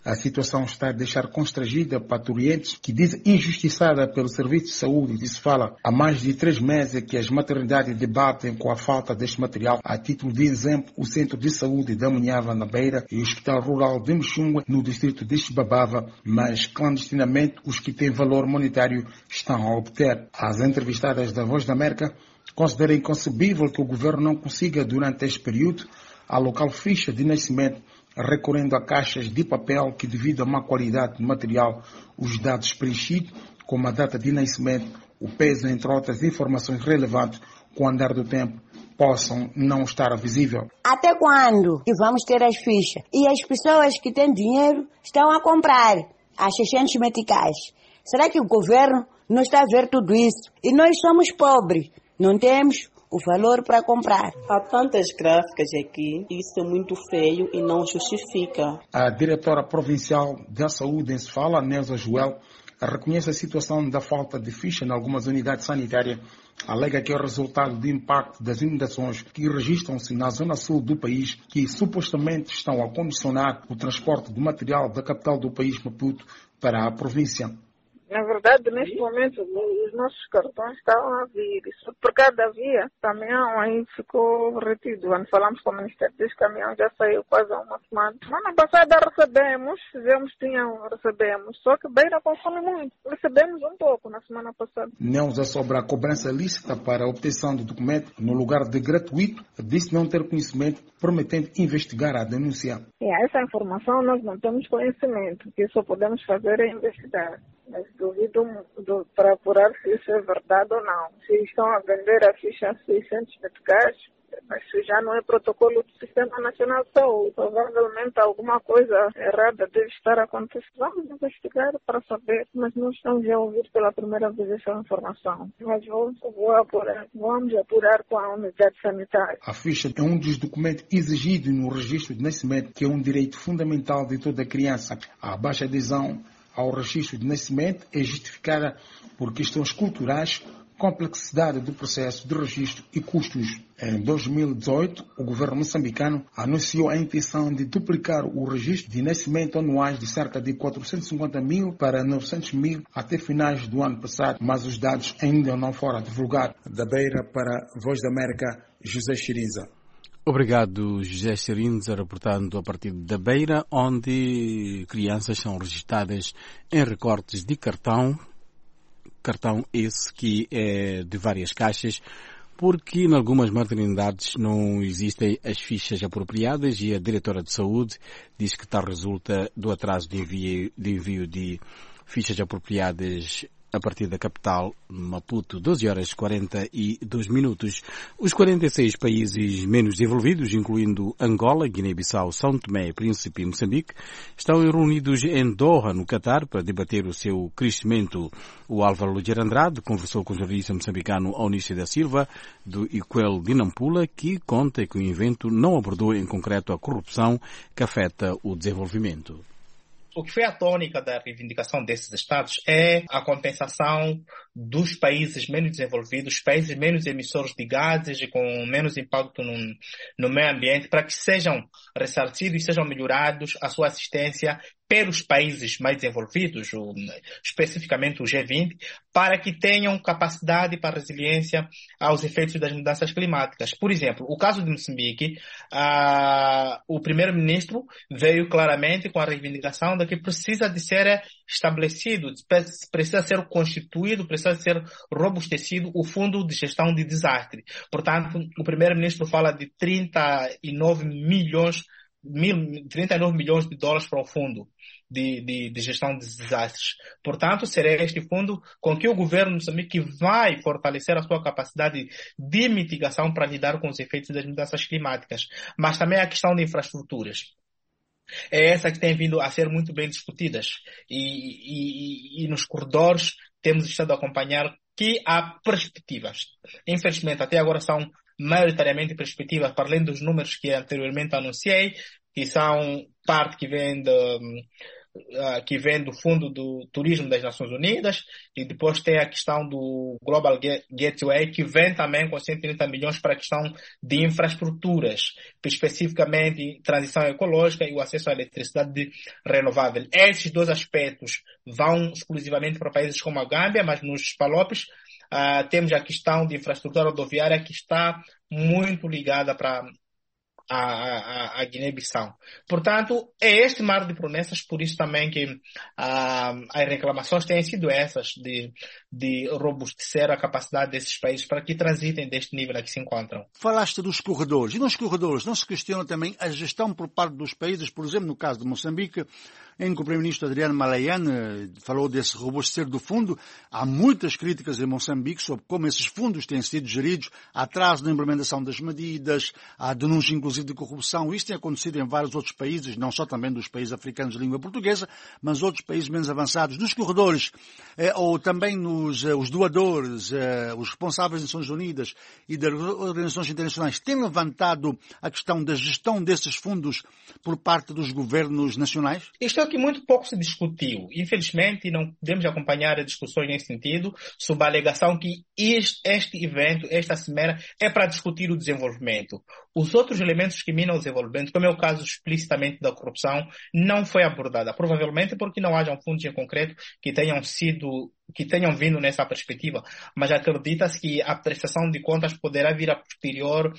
A situação está a deixar constrangida pacientes que dizem injustiçada pelo Serviço de Saúde. Disso fala há mais de três meses que as maternidades debatem com a falta deste material. A título de exemplo, o Centro de Saúde da Munhava, na Beira, e o Hospital Rural de Muxunga, no distrito de Xibabava, mas clandestinamente os que têm valor monetário estão a obter. As entrevistadas da Voz da América consideram inconcebível que o governo não consiga, durante este período, alocar ficha de nascimento, recorrendo a caixas de papel que, devido à má qualidade do material, os dados preenchidos, como a data de nascimento, o peso, entre outras informações relevantes, com o andar do tempo, possam não estar visível. Até quando que vamos ter as fichas? E as pessoas que têm dinheiro estão a comprar as seiscentos meticais. Será que o governo não está a ver tudo isso? E nós somos pobres, não temos o valor para comprar. Há tantas gráficas aqui, isso é muito feio e não justifica. A diretora provincial da saúde em Sofala, Neuza Joel, reconhece a situação da falta de ficha em algumas unidades sanitárias. Alega que é o resultado do impacto das inundações que registram-se na zona sul do país, que supostamente estão a condicionar o transporte do material da capital do país, Maputo, para a província. Na verdade, neste momento, os nossos cartões estavam a vir. Por cada via, caminhão aí ficou retido. Quando falamos com o Ministério dos Caminhões, já saiu quase há uma semana. Semana passada recebemos, fizemos, tinham, recebemos. Só que Beira consome muito. Recebemos um pouco na semana passada. Neuza, sobre a cobrança lícita para a obtenção do documento no lugar de gratuito, disse não ter conhecimento, prometendo investigar a denúncia. É, essa informação nós não temos conhecimento. O que só podemos fazer é investigar. Mas duvido do, para apurar se isso é verdade ou não. Se estão a vender a ficha a seiscentos meticais, mas isso já não é protocolo do Sistema Nacional de Saúde. Provavelmente alguma coisa errada deve estar acontecendo. Vamos investigar para saber, mas não estamos a ouvir pela primeira vez essa informação. Mas vou, vou apurar, vamos apurar com a unidade sanitária. A ficha é um dos documentos exigidos no registro de nascimento, que é um direito fundamental de toda criança. A baixa adesão ao registro de nascimento é justificada por questões culturais, complexidade do processo de registro e custos. Em dois mil e dezoito, o governo moçambicano anunciou a intenção de duplicar o registro de nascimento anuais de cerca de quatrocentos e cinquenta mil para novecentos mil até finais do ano passado, mas os dados ainda não foram divulgados. Da Beira para a Voz da América, José Chiriza. Obrigado, José Chiriza, reportando a partir da Beira, onde crianças são registadas em recortes de cartão, cartão esse que é de várias caixas, porque em algumas maternidades não existem as fichas apropriadas e a diretora de saúde diz que tal resulta do atraso de envio de, envio de fichas apropriadas a partir da capital, Maputo, doze horas e quarenta e dois minutos. Os quarenta e seis países menos desenvolvidos, incluindo Angola, Guiné-Bissau, São Tomé, Príncipe e Moçambique, estão reunidos em Doha, no Catar, para debater o seu crescimento. O Álvaro Lugero Andrade conversou com o jornalista moçambicano Aunício da Silva, do Iquel de Nampula, que conta que o evento não abordou em concreto a corrupção que afeta o desenvolvimento. O que foi a tônica da reivindicação desses Estados é a compensação dos países menos desenvolvidos, países menos emissores de gases e com menos impacto no, no meio ambiente, para que sejam ressarcidos e sejam melhorados a sua assistência pelos países mais desenvolvidos, especificamente o G vinte, para que tenham capacidade para resiliência aos efeitos das mudanças climáticas. Por exemplo, o caso de Moçambique, ah, o primeiro-ministro veio claramente com a reivindicação de que precisa de ser estabelecido, precisa ser constituído, precisa ser robustecido o Fundo de Gestão de Desastre. Portanto, o primeiro-ministro fala de trinta e nove milhões Mil, trinta e nove milhões de dólares para o fundo de, de, de gestão de desastres. Portanto, será este fundo com que o governo de Moçambique vai fortalecer a sua capacidade de mitigação para lidar com os efeitos das mudanças climáticas. Mas também a questão de infraestruturas. É essa que tem vindo a ser muito bem discutidas. E, e, e nos corredores temos estado a acompanhar que há perspectivas. Infelizmente, até agora são maioritariamente perspectivas, para além dos números que anteriormente anunciei, que são parte que vem de, uh, que vem do Fundo do Turismo das Nações Unidas, e depois tem a questão do Global Gateway, que vem também com cento e trinta milhões para a questão de infraestruturas, especificamente transição ecológica e o acesso à eletricidade renovável. Esses dois aspectos vão exclusivamente para países como a Gâmbia, mas nos Palopes uh, temos a questão de infraestrutura rodoviária que está muito ligada para a, a, a Guiné-Bissau. Portanto, é este mar de promessas, por isso também que uh, as reclamações têm sido essas, de, de robustecer a capacidade desses países para que transitem deste nível a que se encontram. Falaste dos corredores. E nos corredores não se questiona também a gestão por parte dos países, por exemplo, no caso de Moçambique, em que o Primeiro-Ministro Adriano Malayane falou desse robustecer do fundo. Há muitas críticas em Moçambique sobre como esses fundos têm sido geridos, há atraso na implementação das medidas, há denúncia inclusive de corrupção. Isto tem acontecido em vários outros países, não só também dos países africanos de língua portuguesa, mas outros países menos avançados. Nos corredores, eh, ou também nos eh, os doadores, eh, os responsáveis das Nações Unidas e das organizações internacionais têm levantado a questão da gestão desses fundos por parte dos governos nacionais? Isto é que muito pouco se discutiu. Infelizmente, não podemos acompanhar as discussões nesse sentido, sob a alegação que este evento, esta cimeira, é para discutir o desenvolvimento. Os outros elementos que minam o desenvolvimento, como é o caso explicitamente da corrupção, não foi abordada. Provavelmente porque não hajam fundos em concreto que tenham sido, que tenham vindo nessa perspectiva. Mas acredita-se que a prestação de contas poderá vir a posterior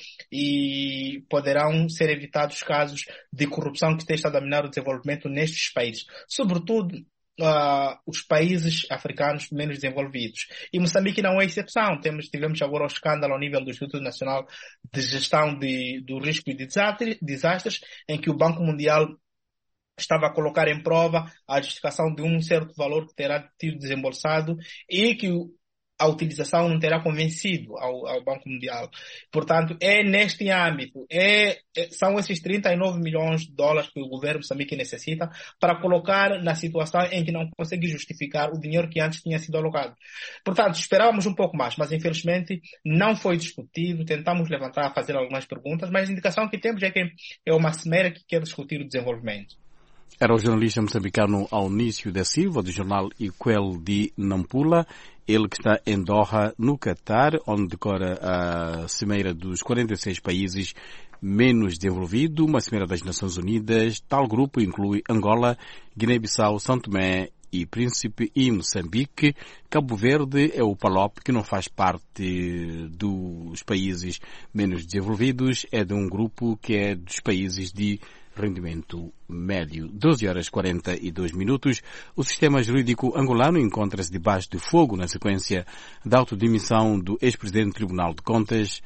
e poderão ser evitados casos de corrupção que estejam a dominar o desenvolvimento nestes países. Sobretudo, Uh, os países africanos menos desenvolvidos. E Moçambique não é exceção. Temos, tivemos agora o escândalo ao nível do Instituto Nacional de Gestão de, do Risco e de Desastres, em que o Banco Mundial estava a colocar em prova a justificação de um certo valor que terá sido desembolsado e que a utilização não terá convencido ao, ao Banco Mundial. Portanto, é neste âmbito, é, é, são esses trinta e nove milhões de dólares que o governo Moçambique necessita para colocar na situação em que não consegue justificar o dinheiro que antes tinha sido alocado. Portanto, esperávamos um pouco mais, mas infelizmente não foi discutido. Tentamos levantar, fazer algumas perguntas, mas a indicação que temos é que é uma cimeira que quer discutir o desenvolvimento. Era o jornalista moçambicano Aunício da Silva, do jornal Iquel de Nampula, ele que está em Doha, no Catar, onde decora a cimeira dos quarenta e seis países menos desenvolvidos, uma cimeira das Nações Unidas. Tal grupo inclui Angola, Guiné-Bissau, São Tomé e Príncipe e Moçambique. Cabo Verde é o Palop, que não faz parte dos países menos desenvolvidos, é de um grupo que é dos países de rendimento médio. doze horas e quarenta e dois minutos. O sistema jurídico angolano encontra-se debaixo de fogo na sequência da autodemissão do ex-presidente do Tribunal de Contas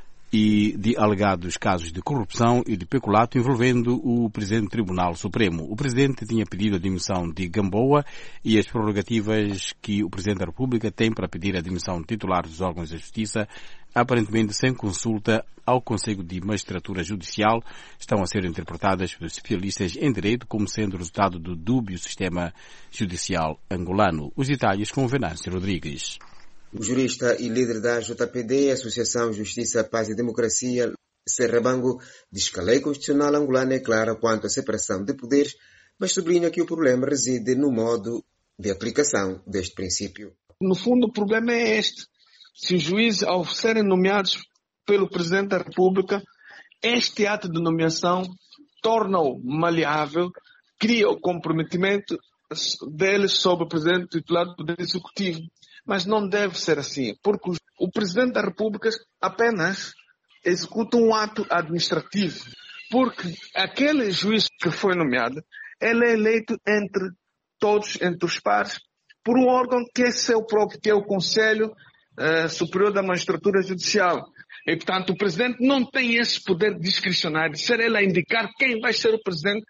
e de alegados casos de corrupção e de peculato envolvendo o presidente do Tribunal Supremo. O presidente tinha pedido a demissão de Gamboa e as prerrogativas que o presidente da República tem para pedir a demissão de titulares dos órgãos da Justiça, aparentemente sem consulta ao Conselho de Magistratura Judicial, estão a ser interpretadas pelos especialistas em direito como sendo resultado do dúbio sistema judicial angolano. Os detalhes com Venâncio Rodrigues. O jurista e líder da J P D, Associação Justiça, Paz e Democracia, Serrabango, diz que a lei constitucional angolana é clara quanto à separação de poderes, mas sublinha que o problema reside no modo de aplicação deste princípio. No fundo, o problema é este. Se os juízes, ao serem nomeados pelo Presidente da República, este ato de nomeação torna-o maleável, cria o comprometimento deles sobre o Presidente titular do Poder Executivo. Mas não deve ser assim, porque o Presidente da República apenas executa um ato administrativo, porque aquele juiz que foi nomeado, ele é eleito entre todos, entre os pares, por um órgão que é seu próprio, que é o Conselho uh, Superior da Magistratura Judicial. E, portanto, o Presidente não tem esse poder discricionário, de ser ele a indicar quem vai ser o Presidente,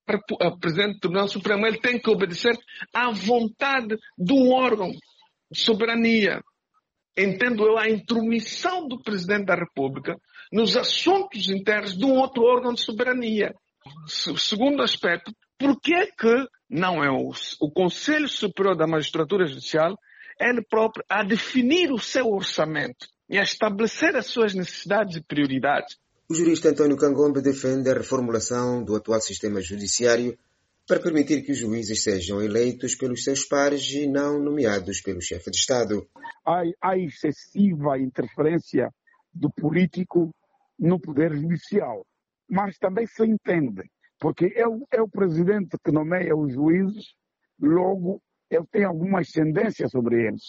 o Presidente do Tribunal Supremo. Ele tem que obedecer à vontade do órgão de soberania. Entendo eu a intromissão do Presidente da República nos assuntos internos de um outro órgão de soberania. O segundo aspecto, por que é que não é o, o Conselho Superior da Magistratura Judicial, ele próprio, a definir o seu orçamento e a estabelecer as suas necessidades e prioridades? O jurista António Cangombe defende a reformulação do atual sistema judiciário, para permitir que os juízes sejam eleitos pelos seus pares e não nomeados pelo chefe de Estado. Há, há excessiva interferência do político no poder judicial, mas também se entende, porque é o, é o presidente que nomeia os juízes, logo ele tem alguma ascendência sobre eles.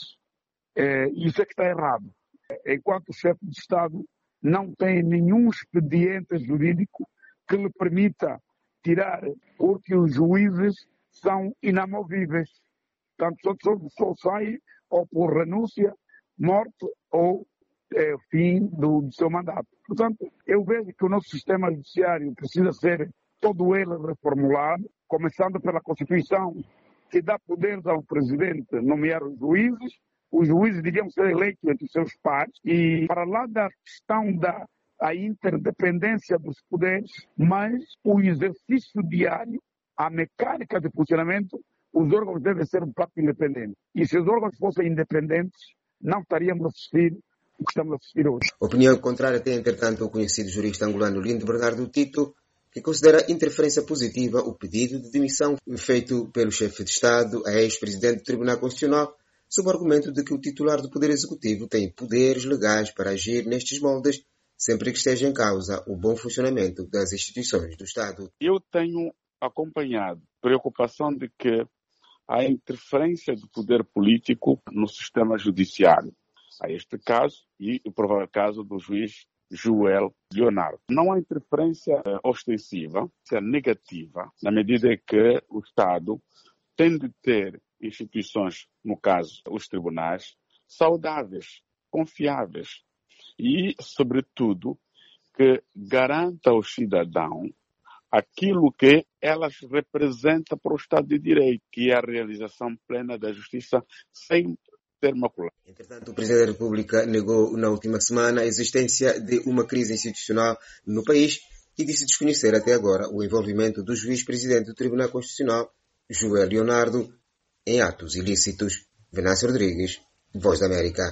É, isso é que está errado. Enquanto o chefe de Estado não tem nenhum expediente jurídico que lhe permita tirar, porque os juízes são inamovíveis. Portanto, só, só, só sai ou por renúncia, morte ou é, fim do, do seu mandato. Portanto, eu vejo que o nosso sistema judiciário precisa ser todo ele reformulado, começando pela Constituição, que dá poderes ao presidente nomear os juízes. Os juízes deviam ser eleitos entre os seus pares e, para lá da questão da a interdependência dos poderes, mas o exercício diário, a mecânica de funcionamento, os órgãos devem ser um pouco independentes. E se os órgãos fossem independentes, não estaríamos a assistir o que estamos a assistir hoje. Opinião contrária tem, entretanto, o conhecido jurista angolano Lindo Bernardo Tito, que considera interferência positiva o pedido de demissão feito pelo chefe de Estado a ex-presidente do Tribunal Constitucional, sob o argumento de que o titular do Poder Executivo tem poderes legais para agir nestes moldes, sempre que esteja em causa o bom funcionamento das instituições do Estado. Eu tenho acompanhado preocupação de que há interferência do poder político no sistema judiciário. Há este caso e o provável caso do juiz Joel Leonardo. Não há interferência ostensiva, é negativa, na medida em que o Estado tem de ter instituições, no caso os tribunais, saudáveis, confiáveis e, sobretudo, que garanta ao cidadão aquilo que elas representam para o Estado de Direito, que é a realização plena da justiça sem ter maculado. Entretanto, o Presidente da República negou na última semana a existência de uma crise institucional no país e disse desconhecer até agora o envolvimento do juiz-presidente do Tribunal Constitucional, Joel Leonardo, em atos ilícitos. Venâncio Rodrigues, Voz da América.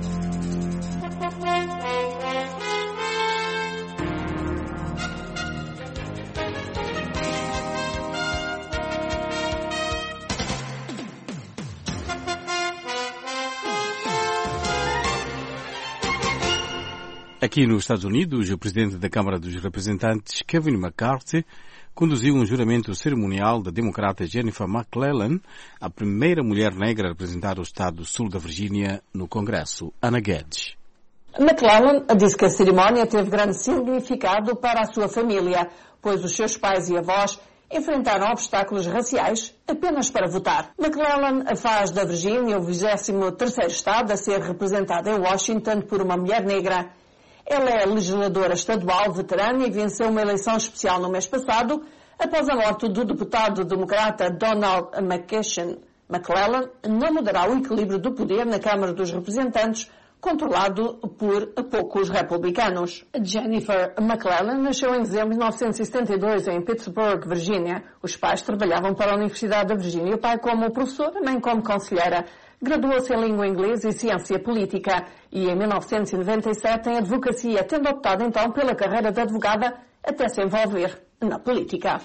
Aqui nos Estados Unidos, o presidente da Câmara dos Representantes, Kevin McCarthy, conduziu um juramento cerimonial da democrata Jennifer McClellan, a primeira mulher negra a representar o estado sul da Virgínia no Congresso. Ana Guedes. McClellan disse que a cerimónia teve grande significado para a sua família, pois os seus pais e avós enfrentaram obstáculos raciais apenas para votar. McClellan faz da Virgínia o vigésimo terceiro estado a ser representado em Washington por uma mulher negra. Ela é legisladora estadual veterana e venceu uma eleição especial no mês passado, após a morte do deputado democrata Donald McCain. McClellan não mudará o equilíbrio do poder na Câmara dos Representantes, controlado por poucos republicanos. Jennifer McClellan nasceu em dezembro de mil novecentos e setenta e dois em Pittsburgh, Virgínia. Os pais trabalhavam para a Universidade da Virgínia, o pai como professor, a mãe como conselheira. Graduou-se em língua inglesa e ciência política e em mil novecentos e noventa e sete em advocacia, tendo optado então pela carreira de advogada até se envolver na política.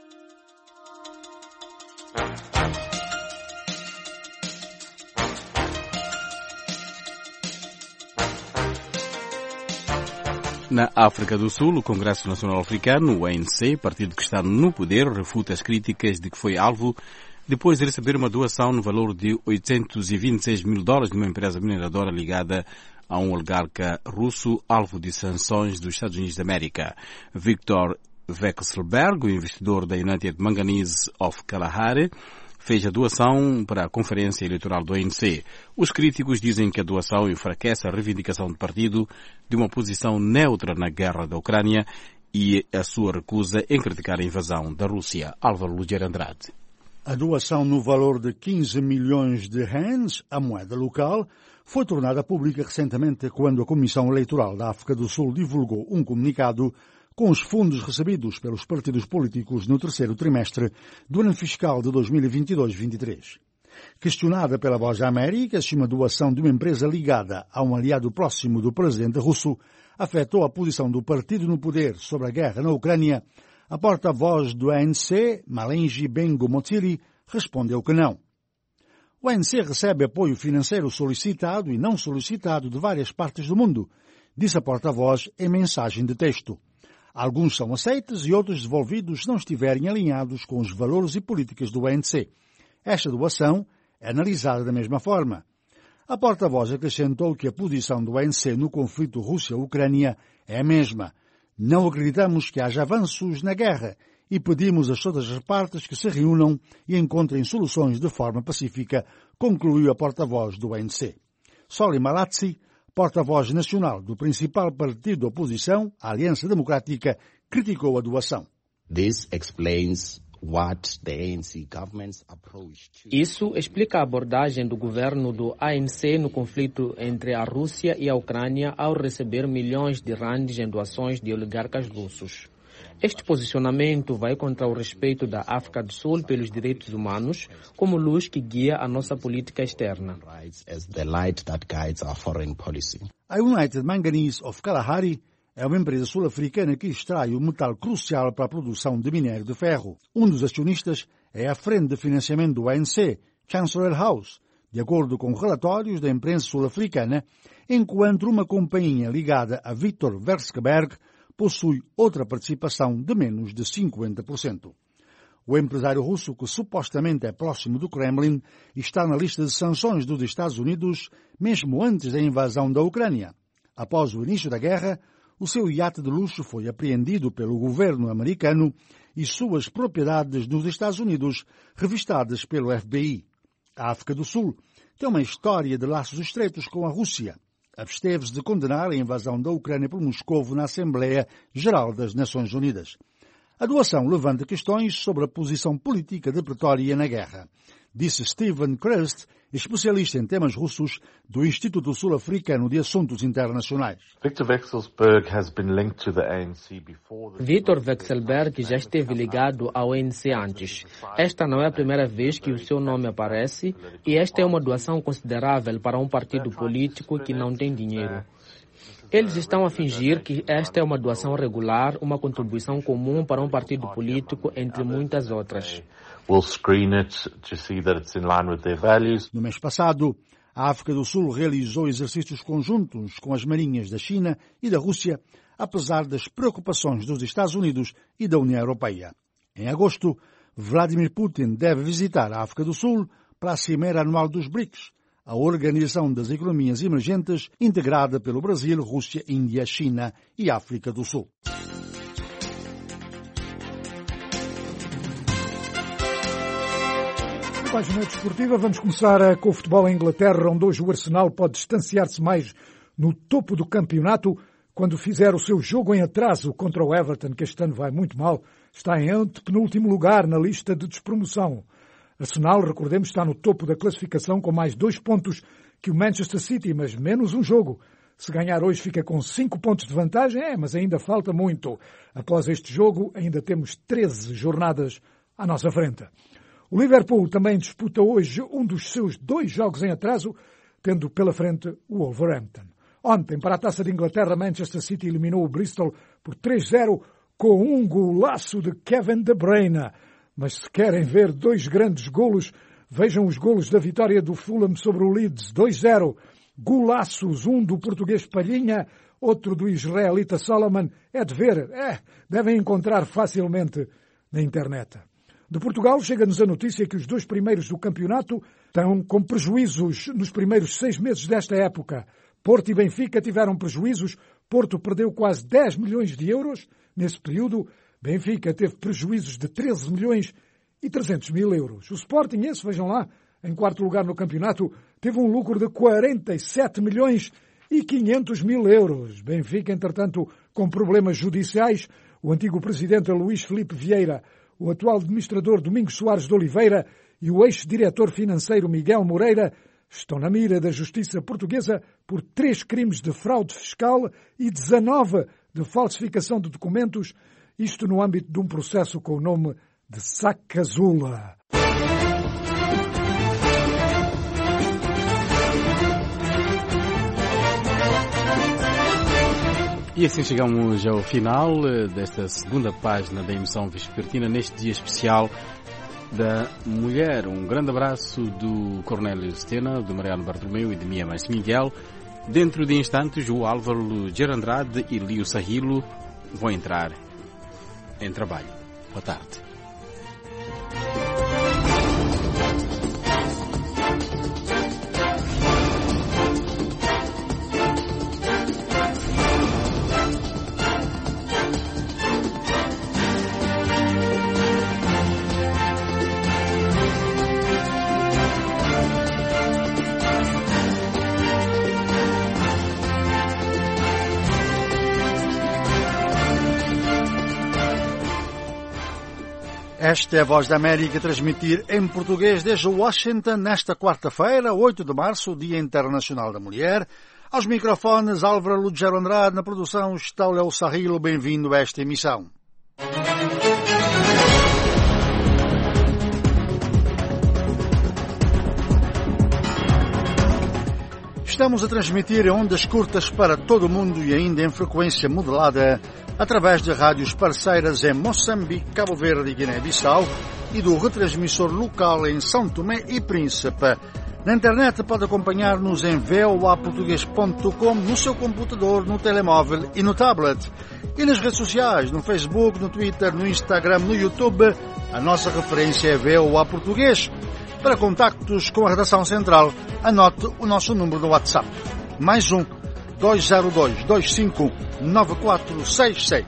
Na África do Sul, o Congresso Nacional Africano, o A N C, partido que está no poder, refuta as críticas de que foi alvo depois de receber uma doação no valor de oitocentos e vinte e seis mil dólares de uma empresa mineradora ligada a um oligarca russo, alvo de sanções dos Estados Unidos da América. Victor Vekselberg, o investidor da United Manganese of Kalahari, fez a doação para a Conferência Eleitoral do A N C. Os críticos dizem que a doação enfraquece a reivindicação do partido de uma posição neutra na guerra da Ucrânia e a sua recusa em criticar a invasão da Rússia. Álvaro Luger Andrade. A doação no valor de quinze milhões de rands, a moeda local, foi tornada pública recentemente quando a Comissão Eleitoral da África do Sul divulgou um comunicado com os fundos recebidos pelos partidos políticos no terceiro trimestre do ano fiscal de dois mil e vinte e dois vinte e três. Questionada pela Voz da América se uma doação de uma empresa ligada a um aliado próximo do presidente russo afetou a posição do partido no poder sobre a guerra na Ucrânia, A porta-voz do A N C, Malenji Bengo Motiri, respondeu que não. O A N C recebe apoio financeiro solicitado e não solicitado de várias partes do mundo, disse a porta-voz em mensagem de texto. Alguns são aceitos e outros devolvidos se não estiverem alinhados com os valores e políticas do A N C. Esta doação é analisada da mesma forma. A porta-voz acrescentou que a posição do A N C no conflito Rússia-Ucrânia é a mesma. Não acreditamos que haja avanços na guerra e pedimos a todas as partes que se reúnam e encontrem soluções de forma pacífica, concluiu a porta-voz do A N C. Soli Malatsi, porta-voz nacional do principal partido da oposição, a Aliança Democrática, criticou a doação. This explains what the A N C government's approach to... Isso explica a abordagem do governo do A N C no conflito entre a Rússia e a Ucrânia ao receber milhões de randes em doações de oligarcas russos. Este posicionamento vai contra o respeito da África do Sul pelos direitos humanos, como luz que guia a nossa política externa. A United Manganese of Kalahari é uma empresa sul-africana que extrai o metal crucial para a produção de minério de ferro. Um dos acionistas é a frente de financiamento do A N C, Chancellor House, de acordo com relatórios da imprensa sul-africana, enquanto uma companhia ligada a Viktor Verskberg possui outra participação de menos de cinquenta por cento. O empresário russo, que supostamente é próximo do Kremlin, está na lista de sanções dos Estados Unidos, mesmo antes da invasão da Ucrânia. Após o início da guerra, o seu iate de luxo foi apreendido pelo governo americano e suas propriedades nos Estados Unidos revistadas pelo F B I. A África do Sul tem uma história de laços estreitos com a Rússia. Absteve-se de condenar a invasão da Ucrânia por Moscovo na Assembleia Geral das Nações Unidas. A doação levanta questões sobre a posição política de Pretória na guerra, disse Steven Krust, especialista em temas russos do Instituto Sul-Africano de Assuntos Internacionais. Viktor Vekselberg has been linked to the A N C before. Viktor Vekselberg já esteve ligado ao A N C antes. Esta não é a primeira vez que o seu nome aparece e esta é uma doação considerável para um partido político que não tem dinheiro. Eles estão a fingir que esta é uma doação regular, uma contribuição comum para um partido político, entre muitas outras. No mês passado, a África do Sul realizou exercícios conjuntos com as marinhas da China e da Rússia, apesar das preocupações dos Estados Unidos e da União Europeia. Em agosto, Vladimir Putin deve visitar a África do Sul para a Cimeira Anual dos BRICS, a Organização das Economias Emergentes, integrada pelo Brasil, Rússia, Índia, China e África do Sul. Na página desportiva, vamos começar com o futebol em Inglaterra, onde hoje o Arsenal pode distanciar-se mais no topo do campeonato quando fizer o seu jogo em atraso contra o Everton, que este ano vai muito mal, está em antepenúltimo lugar na lista de despromoção. Arsenal, recordemos, está no topo da classificação com mais dois pontos que o Manchester City, mas menos um jogo. Se ganhar hoje fica com cinco pontos de vantagem, é, mas ainda falta muito. Após este jogo, ainda temos treze jornadas à nossa frente. O Liverpool também disputa hoje um dos seus dois jogos em atraso, tendo pela frente o Wolverhampton. Ontem, para a Taça de Inglaterra, Manchester City eliminou o Bristol por três zero com um golaço de Kevin De Bruyne. Mas se querem ver dois grandes golos, vejam os golos da vitória do Fulham sobre o Leeds, dois zero. Golaços, um do português Palhinha, outro do israelita Solomon. É de ver, é, devem encontrar facilmente na internet. De Portugal chega-nos a notícia que os dois primeiros do campeonato estão com prejuízos nos primeiros seis meses desta época. Porto e Benfica tiveram prejuízos. Porto perdeu quase dez milhões de euros nesse período. Benfica teve prejuízos de treze milhões e trezentos mil euros. O Sporting, esse, vejam lá, em quarto lugar no campeonato, teve um lucro de quarenta e sete milhões e quinhentos mil euros. Benfica, entretanto, com problemas judiciais. O antigo presidente Luís Filipe Vieira, o atual administrador Domingos Soares de Oliveira e o ex-diretor financeiro Miguel Moreira estão na mira da justiça portuguesa por três crimes de fraude fiscal e dezanove de falsificação de documentos, isto no âmbito de um processo com o nome de Sacazula. E assim chegamos ao final desta segunda página da emissão vespertina, neste dia especial da mulher. Um grande abraço do Cornélio Stena, do Mariano Bartolomeu e de Mia Maestro Miguel. Dentro de instantes, o Álvaro Gerandrade e Lio Sahilo vão entrar em trabalho. Boa tarde. Esta é a Voz da América, transmitir em português desde Washington nesta quarta-feira, oito de março, Dia Internacional da Mulher. Aos microfones, Álvaro Lugero Andrade, na produção está o Lio Sahilo. Bem-vindo a esta emissão. Estamos a transmitir em ondas curtas para todo o mundo e ainda em frequência modulada através de rádios parceiras em Moçambique, Cabo Verde e Guiné-Bissau e do retransmissor local em São Tomé e Príncipe. Na internet pode acompanhar-nos em v o a português ponto com, no seu computador, no telemóvel e no tablet. E nas redes sociais, no Facebook, no Twitter, no Instagram, no YouTube, a nossa referência é V O A Português. Para contactos com a redação central, anote o nosso número do WhatsApp. Mais um, dois zero dois, dois cinco, nove quatro seis seis.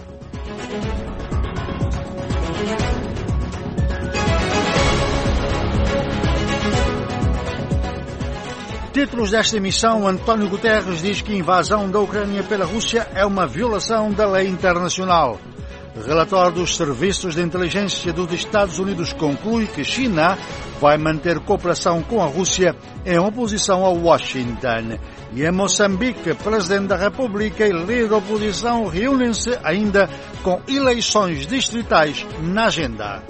Títulos desta emissão: António Guterres diz que a invasão da Ucrânia pela Rússia é uma violação da lei internacional. Relatório dos Serviços de Inteligência dos Estados Unidos conclui que China vai manter cooperação com a Rússia em oposição a Washington. E em Moçambique, Presidente da República e líder da oposição reúnem-se ainda com eleições distritais na agenda.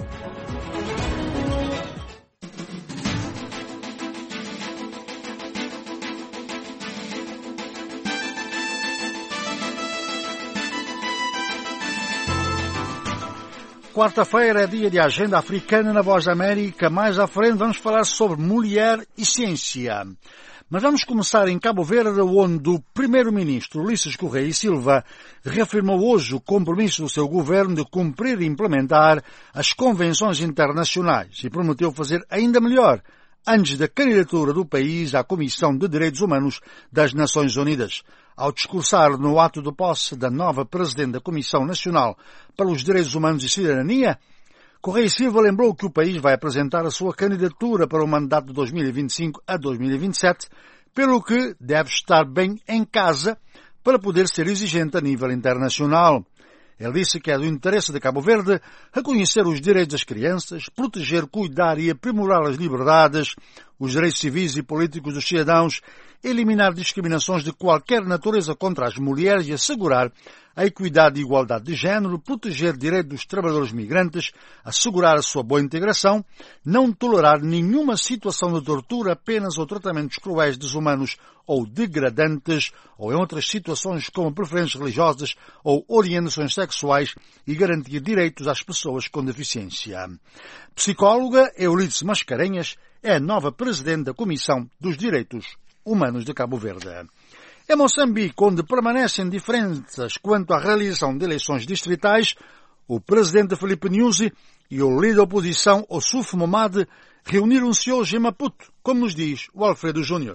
Quarta-feira é dia de agenda africana na Voz da América. Mais à frente vamos falar sobre mulher e ciência. Mas vamos começar em Cabo Verde, onde o primeiro-ministro Ulisses Correia e Silva reafirmou hoje o compromisso do seu governo de cumprir e implementar as convenções internacionais e prometeu fazer ainda melhor antes da candidatura do país à Comissão de Direitos Humanos das Nações Unidas. Ao discursar no ato de posse da nova Presidente da Comissão Nacional para os Direitos Humanos e Cidadania, Correia e Silva lembrou que o país vai apresentar a sua candidatura para o mandato de dois mil e vinte e cinco a dois mil e vinte e sete, pelo que deve estar bem em casa para poder ser exigente a nível internacional. Ele disse que é do interesse de Cabo Verde reconhecer os direitos das crianças, proteger, cuidar e aprimorar as liberdades, os direitos civis e políticos dos cidadãos, eliminar discriminações de qualquer natureza contra as mulheres e assegurar a equidade e igualdade de género, proteger direitos dos trabalhadores migrantes, assegurar a sua boa integração, não tolerar nenhuma situação de tortura, apenas ou tratamentos cruéis, desumanos ou degradantes, ou em outras situações como preferências religiosas ou orientações sexuais, e garantir direitos às pessoas com deficiência. Psicóloga Euridice Mascarenhas é a nova Presidente da Comissão dos Direitos Humanos de Cabo Verde. Em Moçambique, onde permanecem diferenças quanto à realização de eleições distritais, o Presidente Filipe Nyusi e o líder da oposição, Ossuf Momade, reuniram-se hoje em Maputo, como nos diz o Alfredo Júnior.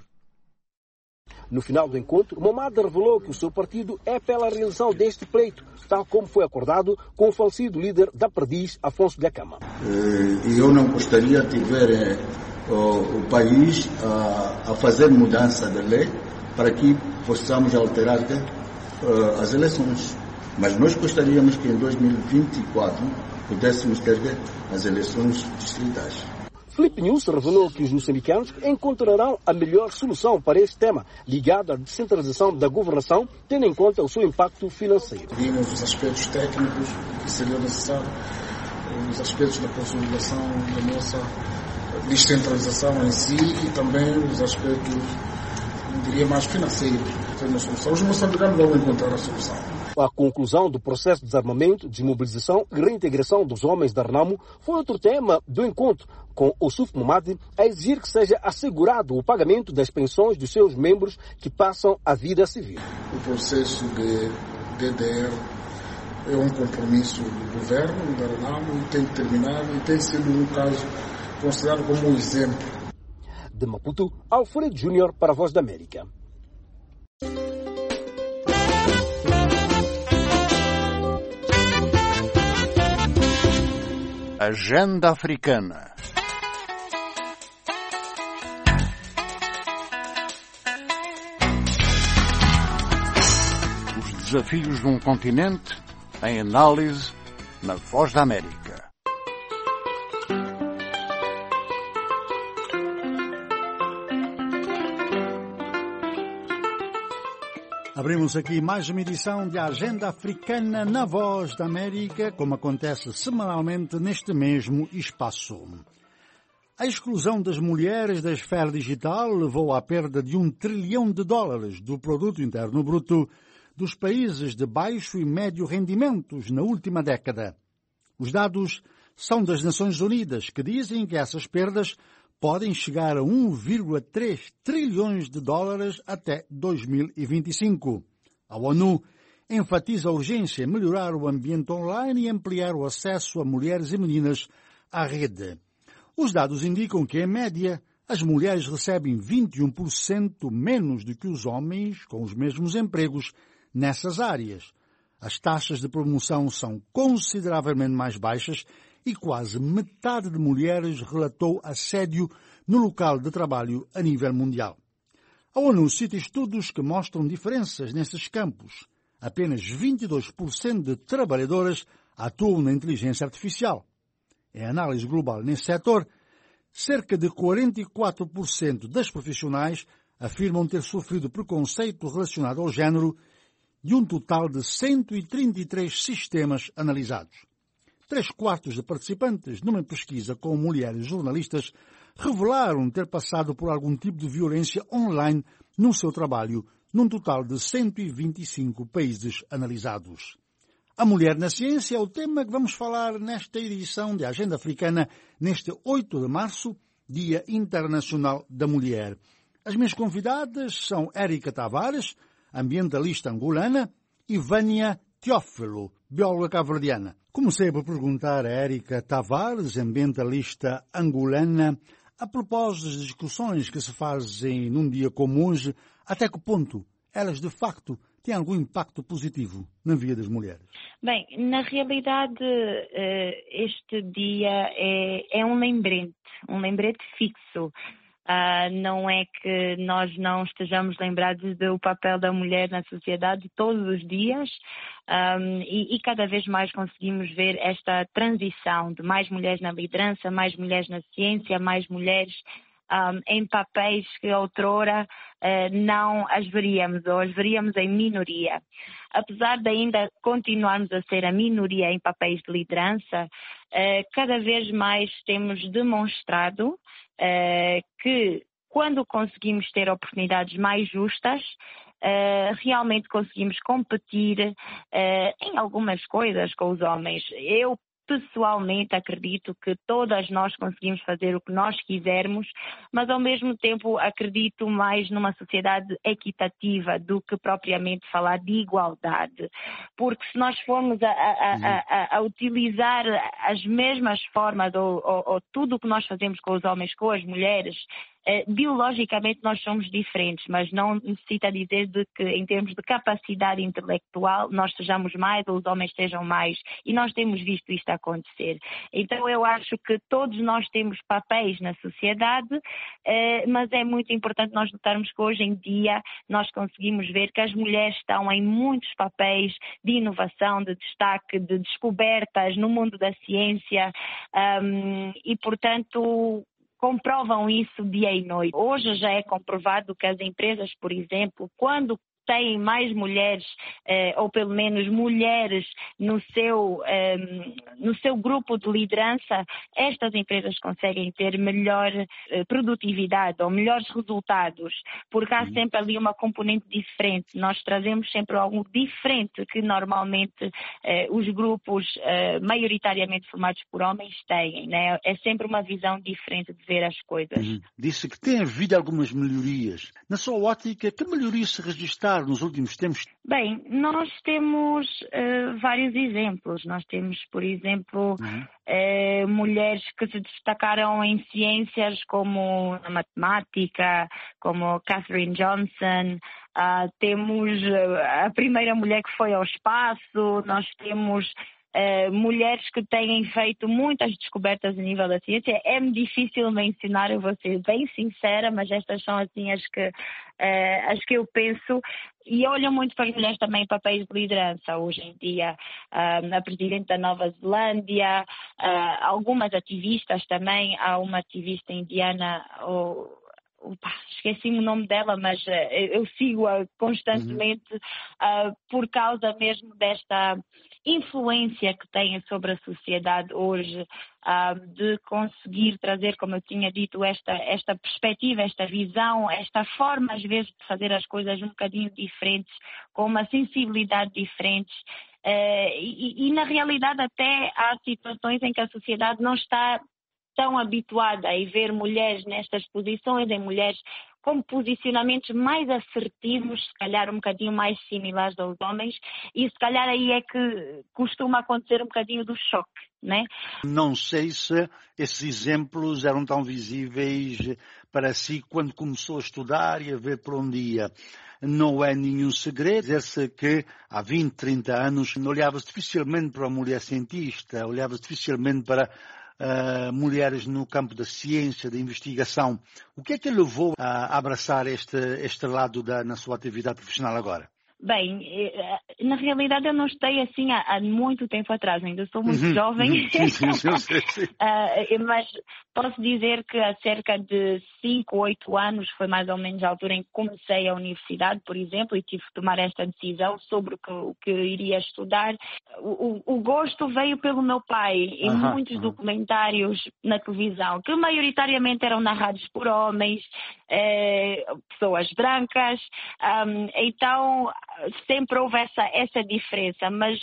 No final do encontro, Momade revelou que o seu partido é pela realização deste pleito, tal como foi acordado com o falecido líder da Perdiz, Afonso de Acama. E eu não gostaria de ver o, o país a, a fazer mudança de lei para que possamos alterar uh, as eleições. Mas nós gostaríamos que em dois mil e vinte e quatro pudéssemos ter as eleições distritais. Filipe Nyusi revelou que os moçambicanos encontrarão a melhor solução para este tema, ligado à descentralização da governação, tendo em conta o seu impacto financeiro. Vimos os aspectos técnicos que seriam necessários, os aspectos da consolidação da nossa descentralização em si e também os aspectos diria, mais financeiros. Tem uma solução. Os moçambicanos vão encontrar a solução. A conclusão do processo de desarmamento, desmobilização e reintegração dos homens da Renamo foi outro tema do encontro, com o Suf Momadi a exigir que seja assegurado o pagamento das pensões dos seus membros que passam a vida civil. O processo de D D R é um compromisso do governo da Renamo e tem terminado e tem sido um caso considerado como um exemplo. De Maputo, Alfredo Júnior para a Voz da América. Agenda Africana. Os desafios de um continente em análise na Voz da América. Abrimos aqui mais uma edição de Agenda Africana na Voz da América, como acontece semanalmente neste mesmo espaço. A exclusão das mulheres da esfera digital levou à perda de um trilhão de dólares do produto interno bruto dos países de baixo e médio rendimentos na última década. Os dados são das Nações Unidas, que dizem que essas perdas podem chegar a um vírgula três trilhões de dólares até dois mil e vinte e cinco. A ONU enfatiza a urgência em melhorar o ambiente online e ampliar o acesso a mulheres e meninas à rede. Os dados indicam que, em média, as mulheres recebem vinte e um por cento menos do que os homens com os mesmos empregos nessas áreas. As taxas de promoção são consideravelmente mais baixas e quase metade de mulheres relatou assédio no local de trabalho a nível mundial. A ONU cita estudos que mostram diferenças nesses campos. Apenas vinte e dois por cento de trabalhadoras atuam na inteligência artificial. Em análise global nesse setor, cerca de quarenta e quatro por cento das profissionais afirmam ter sofrido preconceito relacionado ao género, de um total de cento e trinta e três sistemas analisados. Três quartos de participantes numa pesquisa com mulheres jornalistas revelaram ter passado por algum tipo de violência online no seu trabalho, num total de cento e vinte e cinco países analisados. A mulher na ciência é o tema que vamos falar nesta edição de Agenda Africana, neste oito de março, Dia Internacional da Mulher. As minhas convidadas são Érica Tavares, ambientalista angolana, e Vânia Teófilo, bióloga cabo-verdiana. Comecei por perguntar a Érica Tavares, ambientalista angolana, a propósito das discussões que se fazem num dia como hoje, até que ponto elas, de facto, têm algum impacto positivo na vida das mulheres? Bem, na realidade, este dia é, é um lembrete, um lembrete fixo. Uh, não é que nós não estejamos lembrados do papel da mulher na sociedade todos os dias, um, e, e cada vez mais conseguimos ver esta transição de mais mulheres na liderança, mais mulheres na ciência, mais mulheres um, em papéis que outrora uh, não as veríamos, ou as veríamos em minoria. Apesar de ainda continuarmos a ser a minoria em papéis de liderança, uh, cada vez mais temos demonstrado Uh, que quando conseguimos ter oportunidades mais justas, uh, realmente conseguimos competir uh, em algumas coisas com os homens. Eu pessoalmente acredito que todas nós conseguimos fazer o que nós quisermos, mas ao mesmo tempo acredito mais numa sociedade equitativa do que propriamente falar de igualdade. Porque se nós formos a, a, a, a utilizar as mesmas formas ou, ou, ou tudo o que nós fazemos com os homens, com as mulheres, Uh, biologicamente nós somos diferentes, mas não necessita dizer de que em termos de capacidade intelectual nós sejamos mais ou os homens sejam mais, e nós temos visto isto acontecer. Então eu acho que todos nós temos papéis na sociedade, uh, mas é muito importante nós notarmos que hoje em dia nós conseguimos ver que as mulheres estão em muitos papéis de inovação, de destaque, de descobertas no mundo da ciência, um, e portanto comprovam isso dia e noite. Hoje já é comprovado que as empresas, por exemplo, quando têm mais mulheres, eh, ou pelo menos mulheres no seu, eh, no seu grupo de liderança, estas empresas conseguem ter melhor eh, produtividade ou melhores resultados, porque há sempre ali uma componente diferente. Nós trazemos sempre algo diferente que normalmente eh, os grupos eh, maioritariamente formados por homens têm, né? É sempre uma visão diferente de ver as coisas. Uhum. Disse que tem havido algumas melhorias. Na sua ótica, que melhorias se registraram nos últimos tempos? Bem, nós temos uh, vários exemplos. Nós temos, por exemplo, uhum. uh, mulheres que se destacaram em ciências como a matemática, como Katherine Johnson. Uh, temos uh, a primeira mulher que foi ao espaço. Nós temos Uh, mulheres que têm feito muitas descobertas a nível da ciência. É-me difícil mencionar, eu vou ser bem sincera, mas estas são assim as que, uh, as que eu penso. E olho muito para as mulheres também em papéis de liderança. Hoje em dia, uh, a Presidente da Nova Zelândia, uh, algumas ativistas também. Há uma ativista indiana... Oh, Opa, esqueci-me o nome dela, mas uh, eu sigo-a constantemente uh, por causa mesmo desta influência que tem sobre a sociedade hoje, uh, de conseguir trazer, como eu tinha dito, esta, esta perspectiva, esta visão, esta forma às vezes de fazer as coisas um bocadinho diferentes, com uma sensibilidade diferente. Uh, e, e na realidade até há situações em que a sociedade não está tão habituada a ver mulheres nestas posições, em mulheres com posicionamentos mais assertivos, se calhar um bocadinho mais similares aos homens, e se calhar aí é que costuma acontecer um bocadinho do choque, né? Não sei se esses exemplos eram tão visíveis para si quando começou a estudar e a ver por onde ia. Não é nenhum segredo dizer-se que há vinte, trinta anos olhava-se dificilmente para uma mulher cientista, olhava-se dificilmente para Uh, mulheres no campo da ciência, da investigação. O que é que levou a abraçar este, este lado da, na sua atividade profissional agora? Bem, na realidade eu não estou assim há, há muito tempo atrás, ainda sou muito uhum, jovem, uhum, sim, sim, sim, sim, sim. uh, mas posso dizer que há cerca de cinco, oito anos foi mais ou menos a altura em que comecei a universidade, por exemplo, e tive que tomar esta decisão sobre o que, o que iria estudar. O, o, o gosto veio pelo meu pai em uhum, muitos uhum. documentários na televisão, que maioritariamente eram narrados por homens, eh, pessoas brancas, um, então sempre houve essa, essa diferença, mas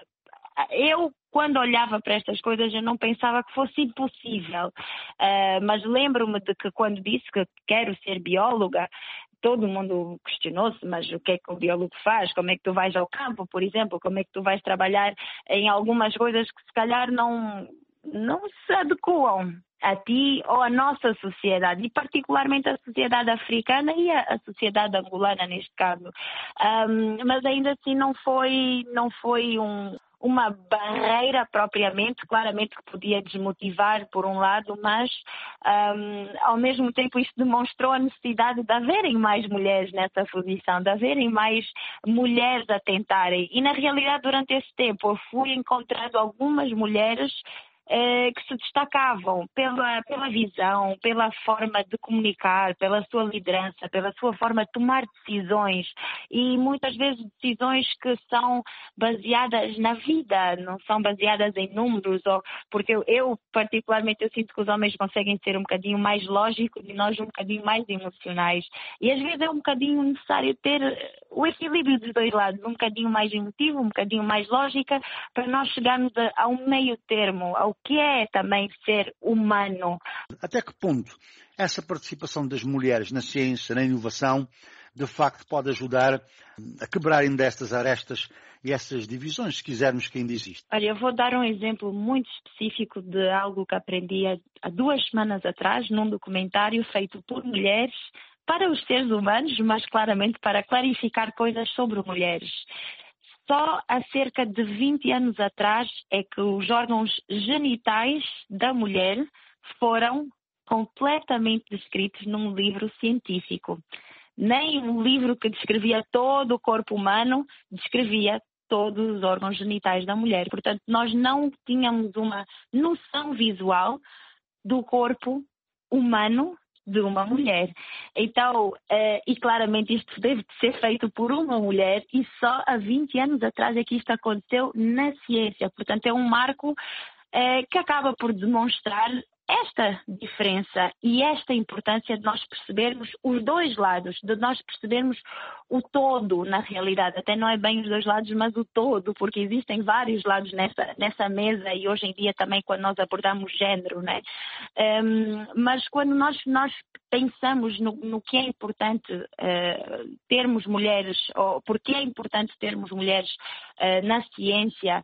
eu, quando olhava para estas coisas, eu não pensava que fosse impossível, uh, mas lembro-me de que quando disse que quero ser bióloga, todo mundo questionou-se, mas o que é que o biólogo faz? Como é que tu vais ao campo, por exemplo? Como é que tu vais trabalhar em algumas coisas que se calhar não, não se adequam a ti ou a nossa sociedade, e particularmente a sociedade africana e a, a sociedade angolana neste caso. Um, mas ainda assim não foi, não foi um, uma barreira propriamente, claramente que podia desmotivar por um lado, mas um, ao mesmo tempo isto demonstrou a necessidade de haverem mais mulheres nessa posição, de haverem mais mulheres a tentarem. E na realidade durante esse tempo eu fui encontrando algumas mulheres que se destacavam pela, pela visão, pela forma de comunicar, pela sua liderança, pela sua forma de tomar decisões, e muitas vezes decisões que são baseadas na vida, não são baseadas em números, ou, porque eu, eu particularmente eu sinto que os homens conseguem ser um bocadinho mais lógicos e nós um bocadinho mais emocionais, e às vezes é um bocadinho necessário ter o equilíbrio dos dois lados, um bocadinho mais emotivo, um bocadinho mais lógica, para nós chegarmos a, a um meio termo, ao que é também ser humano. Até que ponto essa participação das mulheres na ciência, na inovação, de facto pode ajudar a quebrarem destas arestas e essas divisões, se quisermos, que ainda existem? Olha, eu vou dar um exemplo muito específico de algo que aprendi há duas semanas atrás, num documentário feito por mulheres, para os seres humanos, mas claramente para clarificar coisas sobre mulheres. Só há cerca de vinte anos atrás é que os órgãos genitais da mulher foram completamente descritos num livro científico. Nem um livro que descrevia todo o corpo humano descrevia todos os órgãos genitais da mulher. Portanto, nós não tínhamos uma noção visual do corpo humano de uma mulher. Então, uh, e claramente isto deve ser feito por uma mulher, e só há vinte anos atrás é que isto aconteceu na ciência. Portanto, é um marco uh, que acaba por demonstrar esta diferença e esta importância de nós percebermos os dois lados, de nós percebermos o todo na realidade. Até não é bem os dois lados, mas o todo, porque existem vários lados nessa, nessa mesa, e hoje em dia também quando nós abordamos género, né? Um, mas quando nós, nós pensamos no, no que é importante uh, termos mulheres, ou porque é importante termos mulheres uh, na ciência,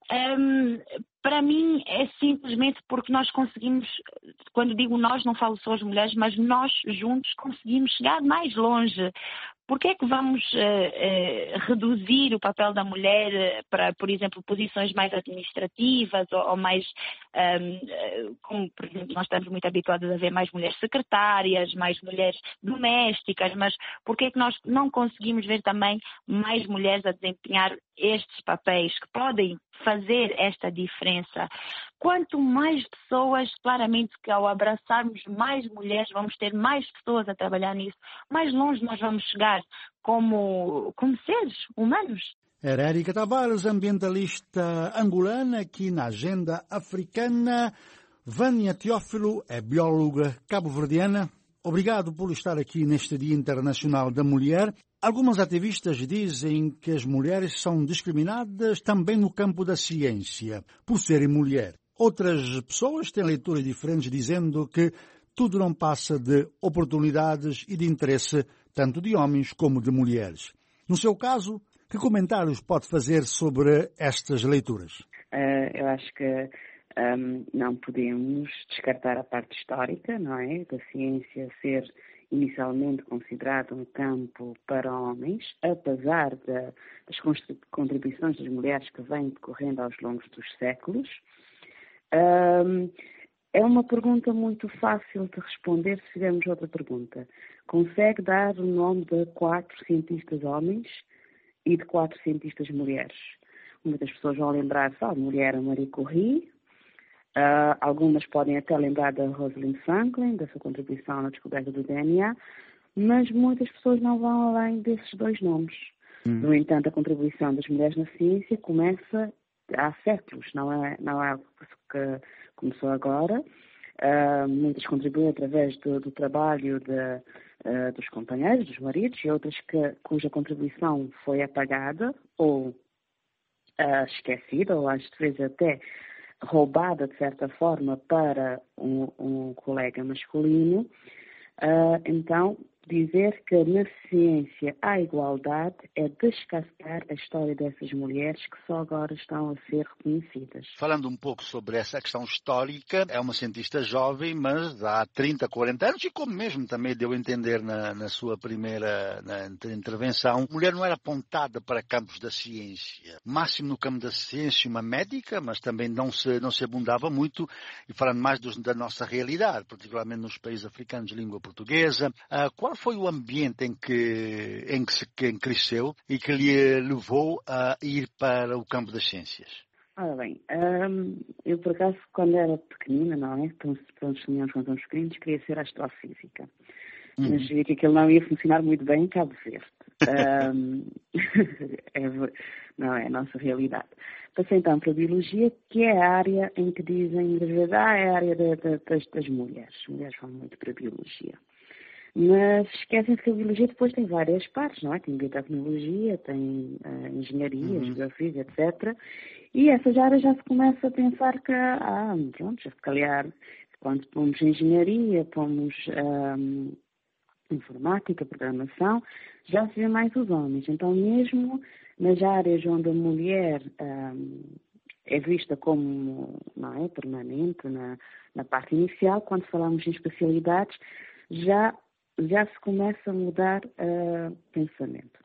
Um, para mim é simplesmente porque nós conseguimos, quando digo nós não falo só as mulheres, mas nós juntos conseguimos chegar mais longe. Porque é que vamos uh, uh, reduzir o papel da mulher uh, para, por exemplo, posições mais administrativas ou, ou mais, um, uh, como por exemplo nós estamos muito habituados a ver mais mulheres secretárias, mais mulheres domésticas, mas porque é que nós não conseguimos ver também mais mulheres a desempenhar estes papéis que podem fazer esta diferença? Quanto mais pessoas, claramente que ao abraçarmos mais mulheres, vamos ter mais pessoas a trabalhar nisso, mais longe nós vamos chegar como, como seres humanos. Era Érica Tavares, ambientalista angolana, aqui na Agenda Africana. Vânia Teófilo é bióloga cabo-verdiana. Obrigado por estar aqui neste Dia Internacional da Mulher. Algumas ativistas dizem que as mulheres são discriminadas também no campo da ciência, por serem mulher. Outras pessoas têm leituras diferentes, dizendo que tudo não passa de oportunidades e de interesse tanto de homens como de mulheres. No seu caso, que comentários pode fazer sobre estas leituras? Uh, eu acho que um, não podemos descartar a parte histórica, não é? Da ciência ser inicialmente considerado um campo para homens, apesar de, das contribuições das mulheres que vêm decorrendo aos longos dos séculos. Um, é uma pergunta muito fácil de responder se fizermos outra pergunta. Consegue dar o nome de quatro cientistas homens e de quatro cientistas mulheres? Muitas pessoas vão lembrar só de mulher a Marie Curie, uh, algumas podem até lembrar da Rosalind Franklin, da sua contribuição na descoberta do D N A, mas muitas pessoas não vão além desses dois nomes. Hum. No entanto, a contribuição das mulheres na ciência começa há séculos, não é, não é algo que começou agora. Uh, muitas contribuem através do, do trabalho de, uh, dos companheiros, dos maridos, e outras que, cuja contribuição foi apagada ou uh, esquecida, ou às vezes até roubada, de certa forma, para um, um colega masculino. Uh, então, dizer que na ciência há igualdade é descascar a história dessas mulheres que só agora estão a ser reconhecidas. Falando um pouco sobre essa questão histórica, é uma cientista jovem, mas há trinta, quarenta anos, e como mesmo também deu a entender na, na sua primeira na intervenção, a mulher não era apontada para campos da ciência. Máximo no campo da ciência, uma médica, mas também não se, não se abundava muito, e falando mais dos, da nossa realidade, particularmente nos países africanos de língua portuguesa. Uh, qual foi o ambiente em que, em que se em que cresceu e que lhe levou a ir para o campo das ciências? Ora bem, um, eu por acaso, quando era pequenina, não é? Então, quando tínhamos quando éramos pequeninos, queria ser astrofísica. Uhum. Mas vi que aquilo não ia funcionar muito bem em Cabo Verde. um, é, não é a nossa realidade. Passei então para a biologia, que é a área em que dizem, ah, é a área de, de, das, das mulheres. As mulheres vão muito para a biologia. Mas esquecem-se que a biologia depois tem várias partes, não é? Tem biotecnologia, tem uh, engenharia, uhum. geografia, etcétera. E essas áreas já se começa a pensar que, ah, pronto, já se calhar, quando pomos engenharia, pomos um, informática, programação, já se vê mais os homens. Então, mesmo nas áreas onde a mulher um, é vista como, não é, permanente na, na parte inicial, quando falamos em especialidades, já já se começa a mudar o uh, pensamento.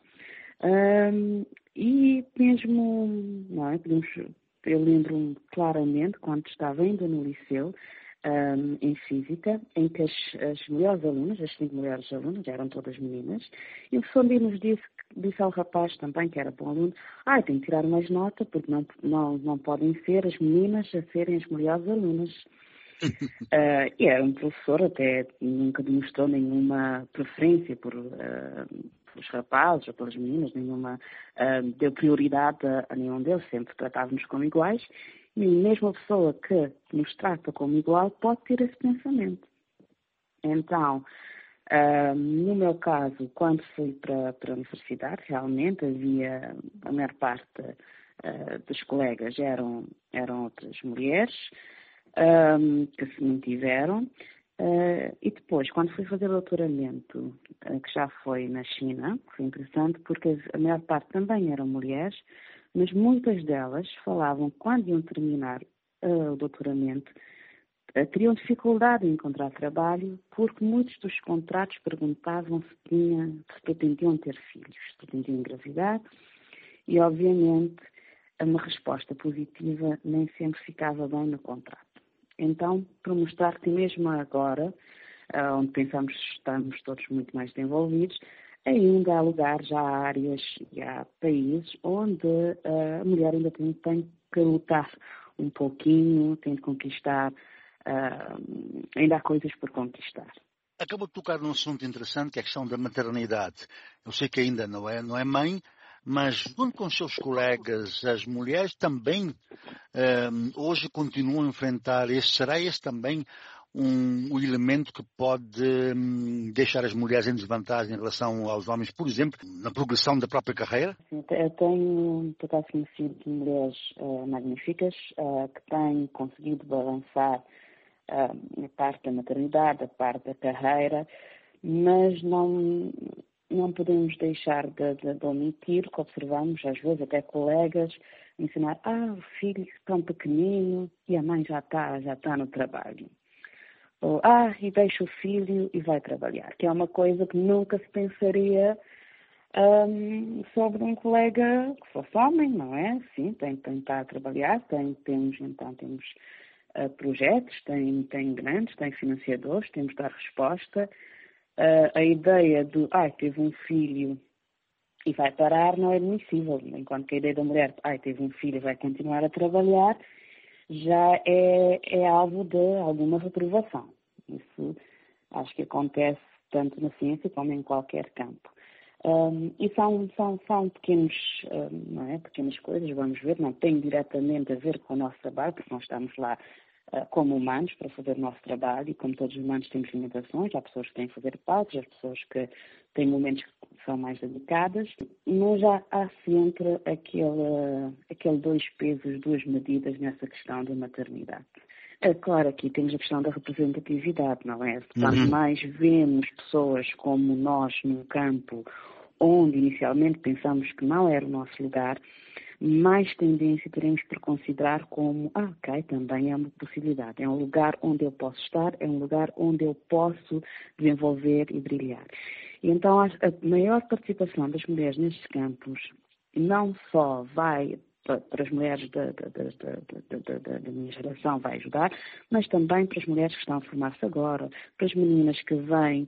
Um, e mesmo, não é, podemos, eu lembro-me claramente, quando estava ainda no liceu, um, em Física, em que as, as melhores alunas, as cinco melhores alunas, eram todas meninas, e o professor nos disse, disse ao rapaz também, que era bom aluno, ah, tem que tirar mais nota, porque não, não, não podem ser as meninas a serem as melhores alunas. Uh, e era um professor, até nunca demonstrou nenhuma preferência por, uh, pelos rapazes ou pelas meninas, nenhuma, uh, deu prioridade a, a nenhum deles, sempre tratava-nos como iguais. E mesmo a pessoa que nos trata como igual pode ter esse pensamento. Então, Uh, no meu caso, quando fui para, para a universidade, realmente havia, a maior parte uh, dos colegas eram, eram outras mulheres um, que se mantiveram. Uh, e depois, quando fui fazer doutoramento, uh, que já foi na China, foi interessante porque a maior parte também eram mulheres, mas muitas delas falavam que quando iam terminar uh, o doutoramento, teriam dificuldade em encontrar trabalho porque muitos dos contratos perguntavam se, tinha, se pretendiam ter filhos, se pretendiam engravidar e, obviamente, uma resposta positiva nem sempre ficava bem no contrato. Então, para mostrar que mesmo agora, onde pensamos que estamos todos muito mais desenvolvidos, ainda há lugar, já há áreas e há países onde a mulher ainda tem, tem que lutar um pouquinho, tem de conquistar. Uh, ainda há coisas por conquistar. Acabou de tocar num assunto interessante, que é a questão da maternidade. Eu sei que ainda não é, não é mãe, mas junto com os seus colegas, as mulheres também uh, hoje continuam a enfrentar esse, será esse também um, um elemento que pode um, deixar as mulheres em desvantagem em relação aos homens, por exemplo, na progressão da própria carreira? Eu tenho, por acaso, conhecido mulheres uh, magníficas uh, que têm conseguido balançar a parte da maternidade, a parte da carreira, mas não, não podemos deixar de, de, de omitir que observamos, às vezes até colegas, ensinar, ah, o filho tão pequenino e a mãe já está já está no trabalho. Ou, ah, e deixa o filho e vai trabalhar, que é uma coisa que nunca se pensaria um, sobre um colega que fosse homem, não é? Sim, tem que tentar a trabalhar, tem, temos, então, temos Uh, projetos, tem, tem grandes, tem financiadores, temos de dar resposta. Uh, a ideia de, ai, ah, teve um filho e vai parar não é admissível, enquanto que a ideia da mulher, ai, ah, teve um filho e vai continuar a trabalhar, já é, é alvo de alguma reprovação. Isso acho que acontece tanto na ciência como em qualquer campo. Um, e são, são, são pequenos, um, não é? pequenas coisas, vamos ver, não tem diretamente a ver com o nosso trabalho, porque nós estamos lá uh, como humanos para fazer o nosso trabalho e como todos os humanos temos limitações, há pessoas que têm que fazer pausas, há pessoas que têm momentos que são mais dedicadas, mas já há sempre aquele, aquele dois pesos, duas medidas nessa questão da maternidade. É claro, aqui temos a questão da representatividade, não é? Quanto uhum. mais vemos pessoas como nós num campo onde inicialmente pensamos que não era o nosso lugar, mais tendência teremos por considerar como, ah, ok, também é uma possibilidade. É um lugar onde eu posso estar, é um lugar onde eu posso desenvolver e brilhar. E então a maior participação das mulheres nestes campos não só vai para as mulheres da, da, da, da, da, da minha geração vai ajudar, mas também para as mulheres que estão a formar-se agora, para as meninas que vêm,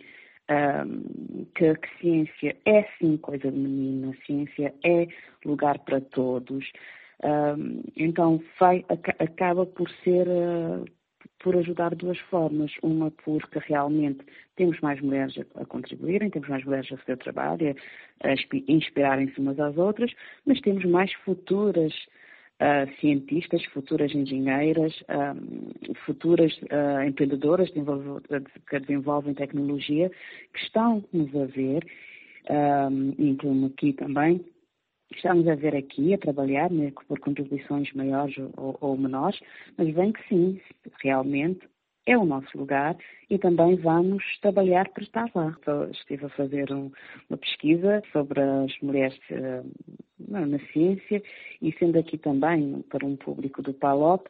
um, que, que ciência é sim coisa de menina, ciência é lugar para todos. Um, então vai, acaba por ser, uh, por ajudar de duas formas. Uma porque realmente temos mais mulheres a, a contribuírem, temos mais mulheres a fazer o trabalho, a, a inspirarem-se umas às outras, mas temos mais futuras uh, cientistas, futuras engenheiras, um, futuras uh, empreendedoras que desenvolvem tecnologia, que estão-nos a ver, um, incluo-me aqui também, estamos a ver aqui, a trabalhar, né, por contribuições maiores ou, ou menores, mas bem que sim, realmente é o nosso lugar e também vamos trabalhar para estar lá. Então, estive a fazer um, uma pesquisa sobre as mulheres uh, na ciência e sendo aqui também para um público do PALOP,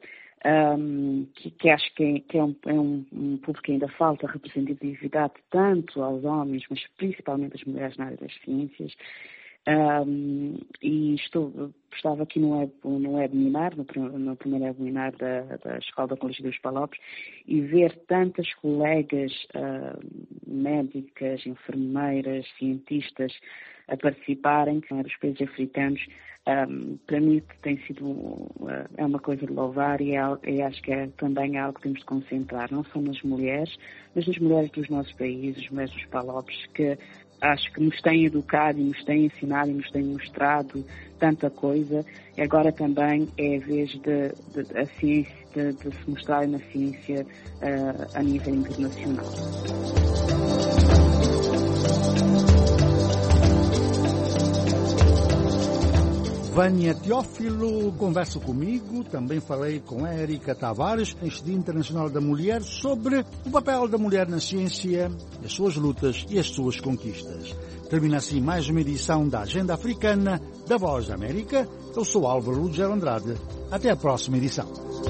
um, que, que acho que, é, que é, um, é um, um público que ainda falta representatividade tanto aos homens, mas principalmente às mulheres na área das ciências. Um, e estou, estava aqui no, web, no webinar, no, no primeiro webinar da, da Escola da Ecologia dos Palopes, e ver tantas colegas uh, médicas, enfermeiras, cientistas a participarem, que são dos países africanos, um, para mim tem sido uh, é uma coisa de louvar e, é, e acho que é também algo que temos de concentrar, não só nas mulheres, mas nas mulheres dos nossos países, as mulheres dos Palopes, que acho que nos têm educado e nos têm ensinado e nos têm mostrado tanta coisa. E agora também é a vez de, de, de a ciência, de, de se mostrar na ciência uh, a nível internacional. Vânia Teófilo conversa comigo, também falei com Érica Tavares, neste Dia Internacional da Mulher, sobre o papel da mulher na ciência, as suas lutas e as suas conquistas. Termina assim mais uma edição da Agenda Africana da Voz da América. Eu sou Álvaro Lugero Andrade. Até a próxima edição.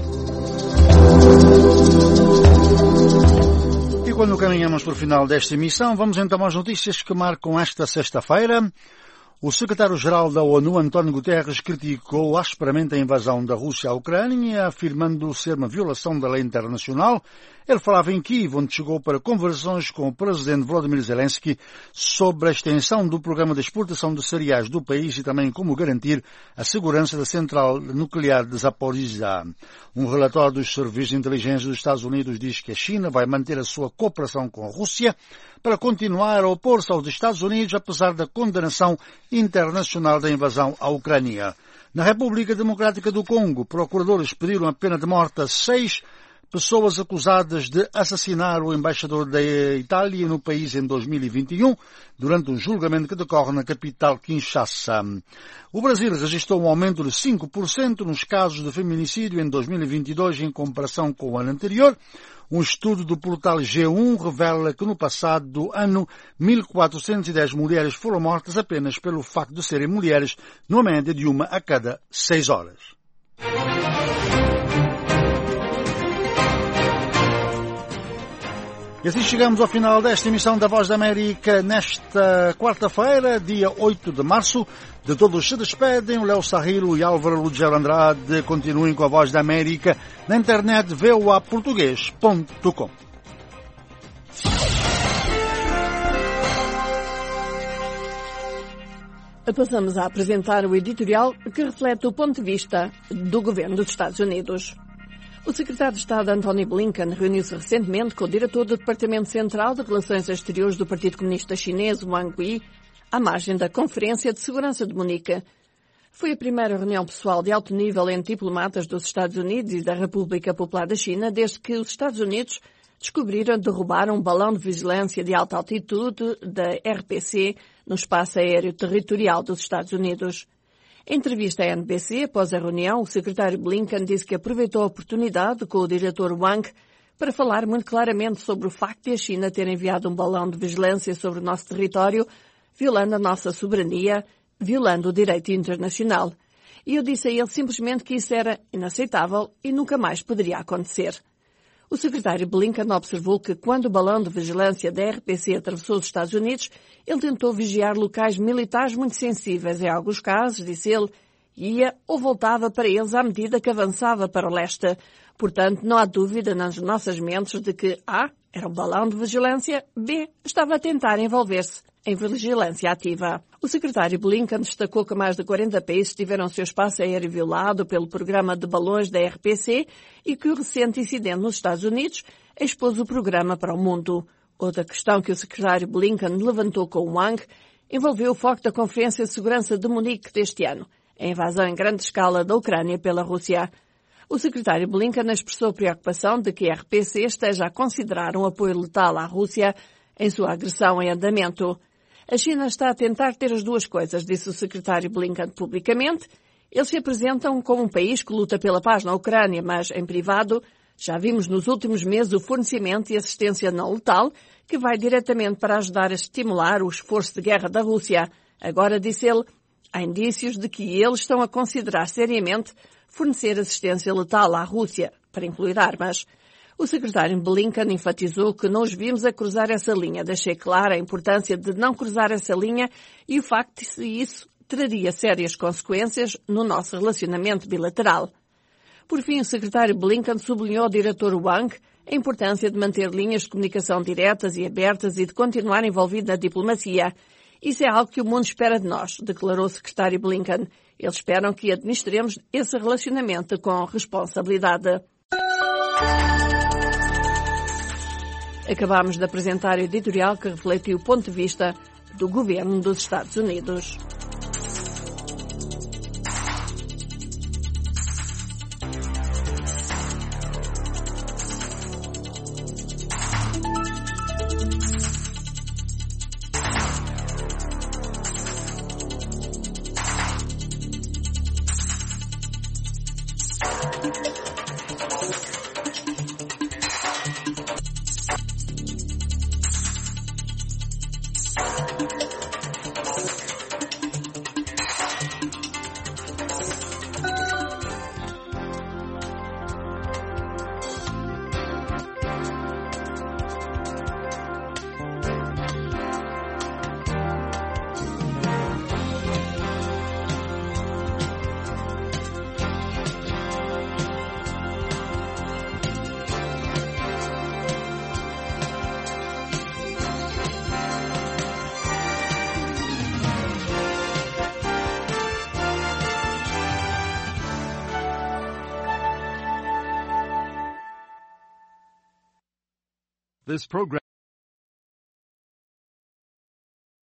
E quando caminhamos para o final desta emissão, vamos então às notícias que marcam esta sexta-feira. O secretário-geral da ONU, António Guterres, criticou asperamente a invasão da Rússia à Ucrânia, afirmando ser uma violação da lei internacional. Ele falava em Kiev, onde chegou para conversações com o presidente Volodymyr Zelensky sobre a extensão do programa de exportação de cereais do país e também como garantir a segurança da central nuclear de Zaporizhzhia. Um relatório dos serviços de inteligência dos Estados Unidos diz que a China vai manter a sua cooperação com a Rússia para continuar a opor-se aos Estados Unidos, apesar da condenação internacional da invasão à Ucrânia. Na República Democrática do Congo, procuradores pediram a pena de morte a seis pessoas acusadas de assassinar o embaixador da Itália no país em dois mil e vinte e um, durante um julgamento que decorre na capital Kinshasa. O Brasil registrou um aumento de cinco por cento nos casos de feminicídio em dois mil e vinte e dois em comparação com o ano anterior. Um estudo do portal G um revela que no passado ano mil quatrocentas e dez mulheres foram mortas apenas pelo facto de serem mulheres, numa média de uma a cada seis horas. E assim chegamos ao final desta emissão da Voz da América nesta quarta-feira, dia oito de março. De todos se despedem, o Léo Sarrilo e Álvaro Lugero Andrade. Continuem com a Voz da América na internet v o a português ponto com. Passamos a apresentar o editorial que reflete o ponto de vista do governo dos Estados Unidos. O secretário de Estado Antony Blinken reuniu-se recentemente com o diretor do Departamento Central de Relações Exteriores do Partido Comunista Chinês, Wang Yi, à margem da Conferência de Segurança de Munique. Foi a primeira reunião pessoal de alto nível entre diplomatas dos Estados Unidos e da República Popular da China desde que os Estados Unidos descobriram derrubar um balão de vigilância de alta altitude da R P C no espaço aéreo territorial dos Estados Unidos. Em entrevista à N B C, após a reunião, o secretário Blinken disse que aproveitou a oportunidade com o diretor Wang para falar muito claramente sobre o facto de a China ter enviado um balão de vigilância sobre o nosso território, violando a nossa soberania, violando o direito internacional. E eu disse a ele simplesmente que isso era inaceitável e nunca mais poderia acontecer. O secretário Blinken observou que quando o balão de vigilância da R P C atravessou os Estados Unidos, ele tentou vigiar locais militares muito sensíveis. Em alguns casos, disse ele, ia ou voltava para eles à medida que avançava para o leste. Portanto, não há dúvida nas nossas mentes de que A, era um balão de vigilância, B, estava a tentar envolver-se em vigilância ativa. O secretário Blinken destacou que mais de quarenta países tiveram seu espaço aéreo violado pelo programa de balões da R P C e que o recente incidente nos Estados Unidos expôs o programa para o mundo. Outra questão que o secretário Blinken levantou com Wang envolveu o foco da Conferência de Segurança de Munique deste ano, a invasão em grande escala da Ucrânia pela Rússia. O secretário Blinken expressou preocupação de que a R P C esteja a considerar um apoio letal à Rússia em sua agressão em andamento. A China está a tentar ter as duas coisas, disse o secretário Blinken publicamente. Eles se apresentam como um país que luta pela paz na Ucrânia, mas, em privado, já vimos nos últimos meses o fornecimento e assistência não letal que vai diretamente para ajudar a estimular o esforço de guerra da Rússia. Agora, disse ele, há indícios de que eles estão a considerar seriamente fornecer assistência letal à Rússia, para incluir armas. O secretário Blinken enfatizou que não os vimos a cruzar essa linha. Deixei clara a importância de não cruzar essa linha e o facto de que isso traria sérias consequências no nosso relacionamento bilateral. Por fim, o secretário Blinken sublinhou ao diretor Wang a importância de manter linhas de comunicação diretas e abertas e de continuar envolvido na diplomacia. Isso é algo que o mundo espera de nós, declarou o secretário Blinken. Eles esperam que administremos esse relacionamento com responsabilidade. Acabamos de apresentar o editorial que refletiu o ponto de vista do governo dos Estados Unidos. This program